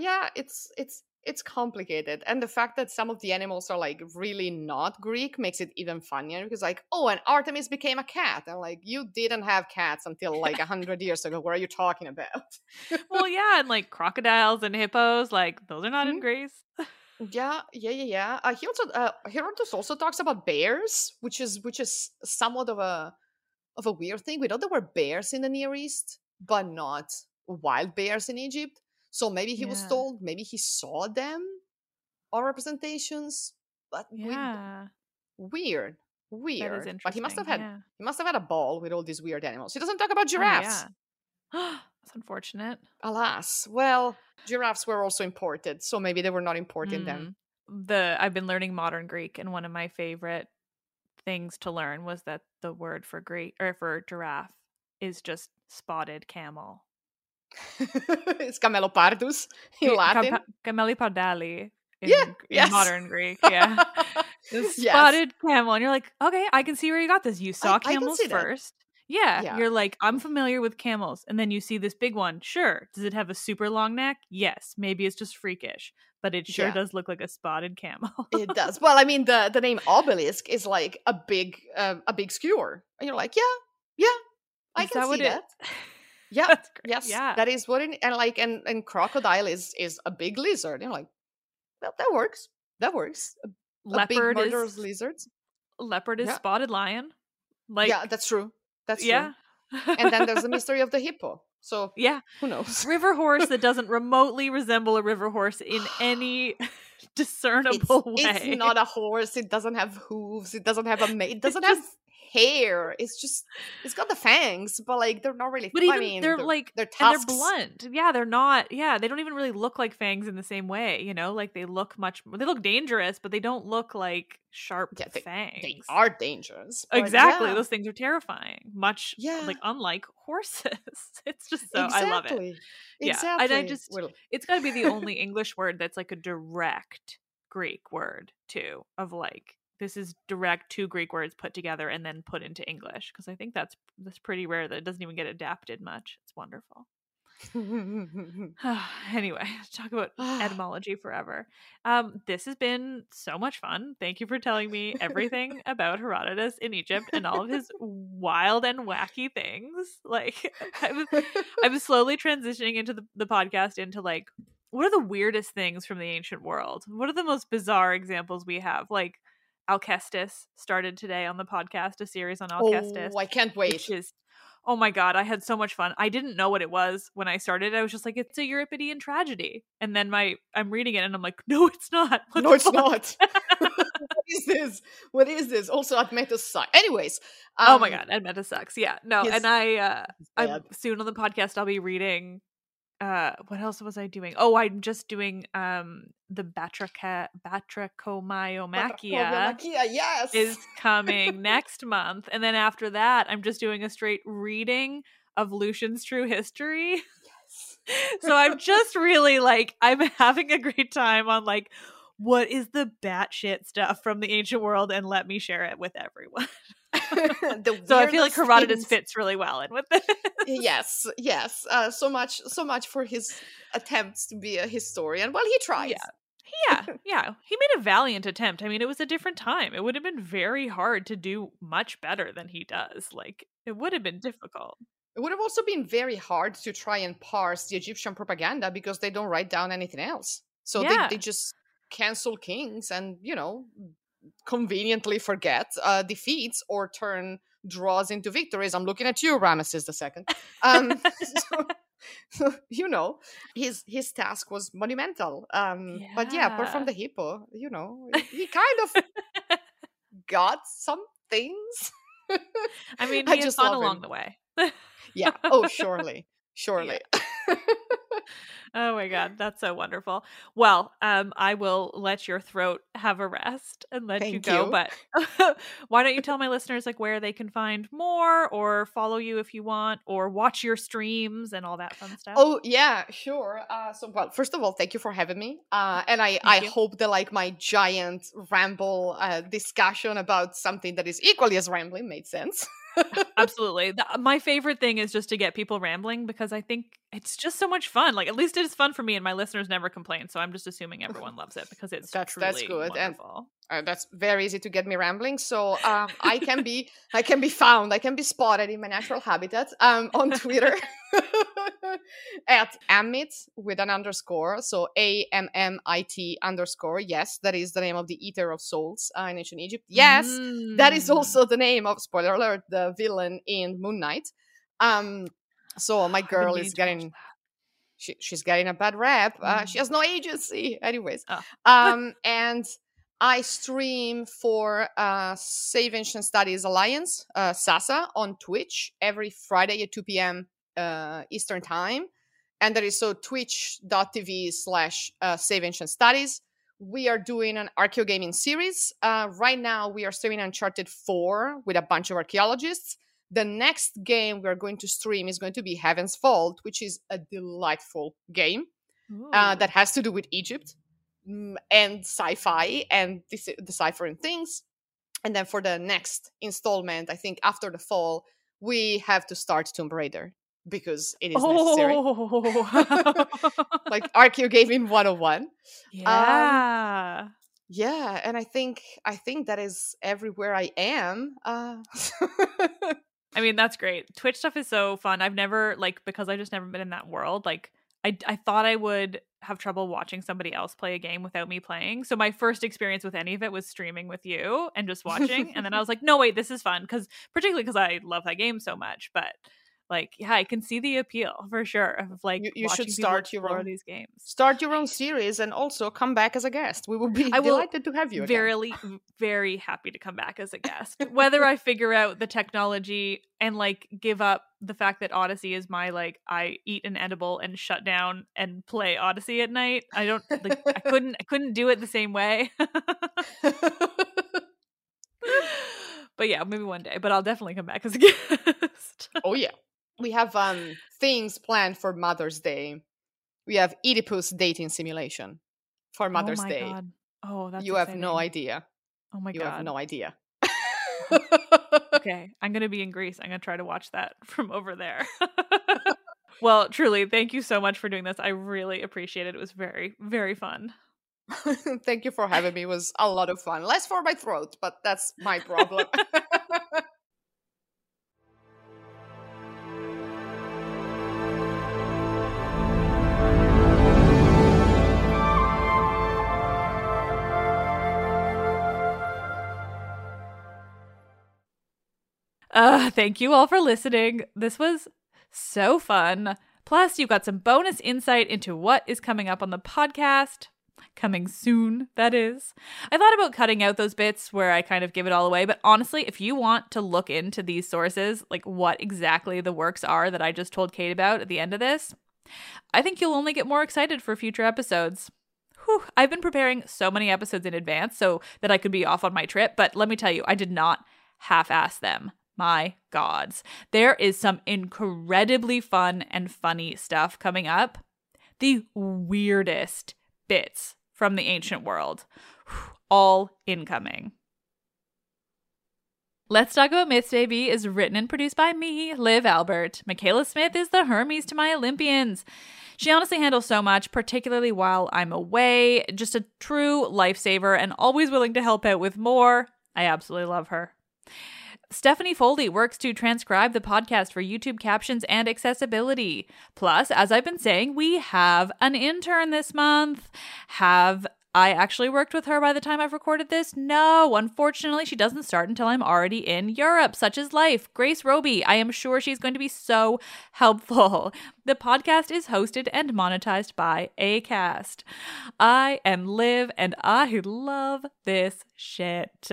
S5: it's complicated, and the fact that some of the animals are like really not Greek makes it even funnier, because like, oh, and Artemis became a cat. I'm like, you didn't have cats until like 100 years ago. What are you talking about?
S4: Well, yeah, and like crocodiles and hippos, like those are not in Greece.
S5: Yeah. He also Herodotus also talks about bears, which is somewhat of a weird thing. We know there were bears in the Near East, but not wild bears in Egypt. So maybe he was told, maybe he saw them or representations, but weird.
S4: That is interesting.
S5: But he must have had a ball with all these weird animals. He doesn't talk about giraffes.
S4: That's unfortunate.
S5: Alas. Well, giraffes were also imported, so maybe they were not importing them.
S4: I've been learning modern Greek, and one of my favorite things to learn was that the word for Greek or for giraffe is just spotted camel.
S5: It's Camelopardus in Latin.
S4: Camelipardali in modern Greek. Yeah. Spotted camel. And you're like, okay, I can see where you got this. You saw camels first. Yeah. You're like, I'm familiar with camels. And then you see this big one. Sure. Does it have a super long neck? Yes. Maybe it's just freakish. But it sure does look like a spotted camel.
S5: It does. Well, I mean, the name obelisk is like a big skewer. And you're like, yeah, I can see that. Yeah.
S4: That's great.
S5: Yes.
S4: Yeah.
S5: That is what and crocodile is a big lizard. You're like, well, that works.
S4: Leopard
S5: big murderous lizards.
S4: Leopard is spotted lion. Like,
S5: yeah, that's true. That's true. And then there's the mystery of the hippo. So who knows?
S4: River horse that doesn't remotely resemble a river horse in any discernible way.
S5: It's not a horse. It doesn't have hooves. It doesn't have it doesn't have hair. It's got the fangs, but like they're not really.
S4: But even they're
S5: tusks.
S4: And they're blunt. Yeah, they're not. Yeah, they don't even really look like fangs in the same way. You know, like they look dangerous, but they don't look like sharp fangs.
S5: They are dangerous.
S4: Exactly, those things are terrifying. Much like unlike horses. It's just so I love it. Yeah,
S5: exactly.
S4: And it's got to be the only English word that's like a direct Greek word too. Of like, this is direct two Greek words put together and then put into English, because I think that's pretty rare that it doesn't even get adapted much. It's wonderful. Anyway, talk about etymology forever. This has been so much fun. Thank you for telling me everything about Herodotus in Egypt and all of his wild and wacky things. Like, I'm slowly transitioning into the podcast into like, what are the weirdest things from the ancient world? What are the most bizarre examples we have? Like, Alcestis started today on the podcast, a series on Alcestis.
S5: Oh, I can't wait.
S4: Which is, oh my God, I had so much fun. I didn't know what it was when I started. I was just like, it's a Euripidean tragedy. And then I'm reading it and I'm like, no, it's not.
S5: No, it's not. What is this? Also, Admetus sucks. Anyways.
S4: Oh my God, Admetus sucks. Yeah. No,
S5: yes.
S4: And I'm soon on the podcast, I'll be reading what else was I doing? Oh, I'm just doing the Batrachomyomachia
S5: yes,
S4: is coming next month, and then after that I'm just doing a straight reading of Lucian's True History.
S5: Yes.
S4: So I'm just really like, I'm having a great time on like, what is the batshit stuff from the ancient world, and let me share it with everyone. So I feel like
S5: weirdest
S4: Herodotus
S5: things.
S4: fits really well in with this.
S5: Yes. So much for his attempts to be a historian. Well, he tries.
S4: Yeah. He made a valiant attempt. I mean, it was a different time. It would have been very hard to do much better than he does. Like, it would have been difficult.
S5: It would have also been very hard to try and parse the Egyptian propaganda because they don't write down anything else. So they just cancel kings and, conveniently forget defeats or turn draws into victories. I'm looking at you, Ramesses II. So, his task was monumental. But yeah, apart from the hippo, he kind of got some things.
S4: I mean,
S5: I
S4: he had
S5: just
S4: fun
S5: love
S4: along
S5: him.
S4: the way.
S5: Yeah. Oh, surely.
S4: Oh my God, that's so wonderful. Well, I will let your throat have a rest and let you
S5: Thank
S4: go.
S5: you.
S4: But why don't you tell my listeners like where they can find more, or follow you if you want, or watch your streams and all that fun stuff?
S5: Oh yeah, sure. Well, first of all, thank you for having me. And I
S4: Thank you.
S5: hope that like my giant ramble discussion about something that is equally as rambling made sense.
S4: Absolutely. My favorite thing is just to get people rambling, because I think it's just so much fun. Like, at least it is fun for me, and my listeners never complain. So I'm just assuming everyone loves it because it's
S5: That's
S4: truly
S5: good.
S4: wonderful.
S5: And that's very easy to get me rambling. So I can be found, I can be spotted in my natural habitat on Twitter at Ammit with an underscore. So AMMIT_. Yes, that is the name of the Eater of Souls in ancient Egypt. Yes, that is also the name of, spoiler alert, the villain in Moon Knight. So my girl is getting, she's getting a bad rap. She has no agency. Anyways. And I stream for Save Ancient Studies Alliance, SASA, on Twitch every Friday at 2 p.m. Eastern Time. And that is so twitch.tv/Save Ancient Studies. We are doing an archaeogaming series. Right now, we are streaming Uncharted 4 with a bunch of archaeologists. The next game we're going to stream is going to be Heaven's Vault, which is a delightful game that has to do with Egypt and sci-fi and deciphering things. And then for the next installment, I think after the fall, we have to start Tomb Raider because it is necessary. Like archaeogaming 101.
S4: Yeah.
S5: Yeah, and I think that is everywhere I am.
S4: I mean, that's great. Twitch stuff is so fun. I've never, because I just never been in that world, I thought I would have trouble watching somebody else play a game without me playing. So my first experience with any of it was streaming with you and just watching. And then I was like, no, wait, this is fun. Particularly because I love that game so much. But yeah, I can see the appeal for sure of
S5: you should start your own
S4: these games.
S5: Start your own series and also come back as a guest. We will be delighted to have you again.
S4: Very happy to come back as a guest. Whether I figure out the technology and give up the fact that Odyssey is my I eat an edible and shut down and play Odyssey at night. I don't I couldn't do it the same way. But yeah, maybe one day. But I'll definitely come back as a guest.
S5: Oh yeah. We have things planned for Mother's Day. We have Oedipus dating simulation for Mother's Day.
S4: God. Oh, that's
S5: you
S4: exciting.
S5: have no idea.
S4: Oh my God.
S5: You have no idea.
S4: Okay, I'm going to be in Greece. I'm going to try to watch that from over there. Well, truly, thank you so much for doing this. I really appreciate it. It was very, very fun.
S5: Thank you for having me. It was a lot of fun. Less for my throat, but that's my problem.
S4: Thank you all for listening. This was so fun. Plus, you got some bonus insight into what is coming up on the podcast. Coming soon, that is. I thought about cutting out those bits where I kind of give it all away, but honestly, if you want to look into these sources, what exactly the works are that I just told Kate about at the end of this, I think you'll only get more excited for future episodes. Whew, I've been preparing so many episodes in advance so that I could be off on my trip, but let me tell you, I did not half-ass them. My gods. There is some incredibly fun and funny stuff coming up. The weirdest bits from the ancient world. All incoming. Let's Talk About Myths, Baby is written and produced by me, Liv Albert. Michaela Smith is the Hermes to my Olympians. She honestly handles so much, particularly while I'm away. Just a true lifesaver and always willing to help out with more. I absolutely love her. Stephanie Foley works to transcribe the podcast for YouTube captions and accessibility. Plus, as I've been saying, we have an intern this month. Have I actually worked with her by the time I've recorded this? No, unfortunately, she doesn't start until I'm already in Europe. Such is life. Grace Roby, I am sure she's going to be so helpful. The podcast is hosted and monetized by Acast. I am Liv, and I love this shit.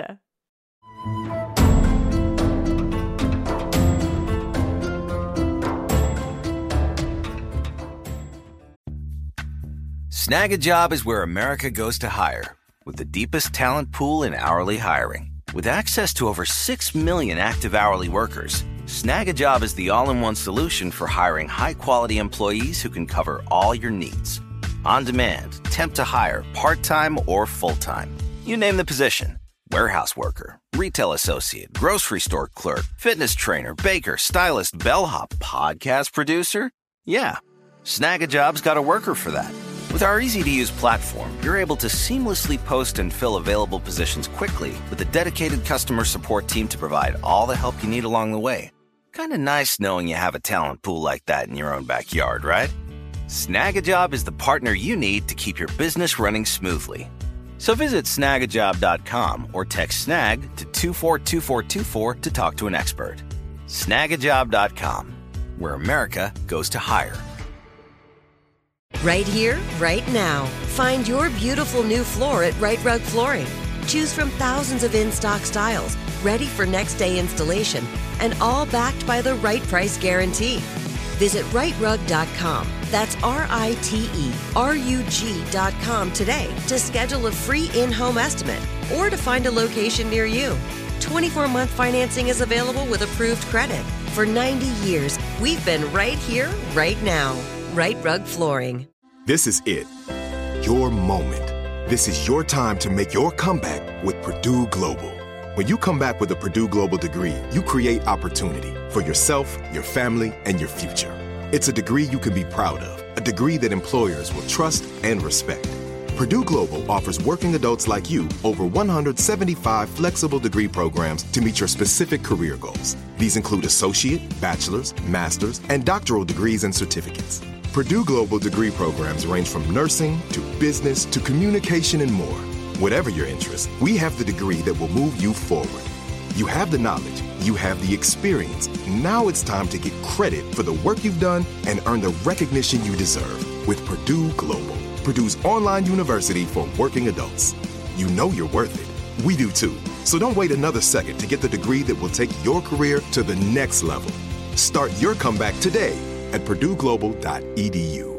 S1: Snag a Job is where America goes to hire, with the deepest talent pool in hourly hiring. With access to over 6 million active hourly workers, Snag a Job is the all-in-one solution for hiring high-quality employees who can cover all your needs. On demand, temp to hire, part-time or full-time. You name the position. Warehouse worker, retail associate, grocery store clerk, fitness trainer, baker, stylist, bellhop, podcast producer. Yeah, Snag a Job's got a worker for that. With our easy-to-use platform, you're able to seamlessly post and fill available positions quickly with a dedicated customer support team to provide all the help you need along the way. Kind of nice knowing you have a talent pool like that in your own backyard, right? Snag a Job is the partner you need to keep your business running smoothly. So visit snagajob.com or text SNAG to 242424 to talk to an expert. Snagajob.com, where America goes to hire.
S3: Right here, right now. Find your beautiful new floor at Right Rug Flooring. Choose from thousands of in-stock styles, ready for next day installation, and all backed by the right price guarantee. Visit rightrug.com. That's RITERUG.com today to schedule a free in-home estimate or to find a location near you. 24-month financing is available with approved credit. For 90 years, we've been right here, right now. Right Rug Flooring.
S6: This is it. Your moment. This is your time to make your comeback with Purdue Global. When you come back with a Purdue Global degree, you create opportunity for yourself, your family, and your future. It's a degree you can be proud of, a degree that employers will trust and respect. Purdue Global offers working adults like you over 175 flexible degree programs to meet your specific career goals. These include associate, bachelor's, master's, and doctoral degrees and certificates. Purdue Global degree programs range from nursing to business to communication and more. Whatever your interest, we have the degree that will move you forward. You have the knowledge, you have the experience. Now it's time to get credit for the work you've done and earn the recognition you deserve with Purdue Global, Purdue's online university for working adults. You know you're worth it. We do too. So don't wait another second to get the degree that will take your career to the next level. Start your comeback today at purdueglobal.edu.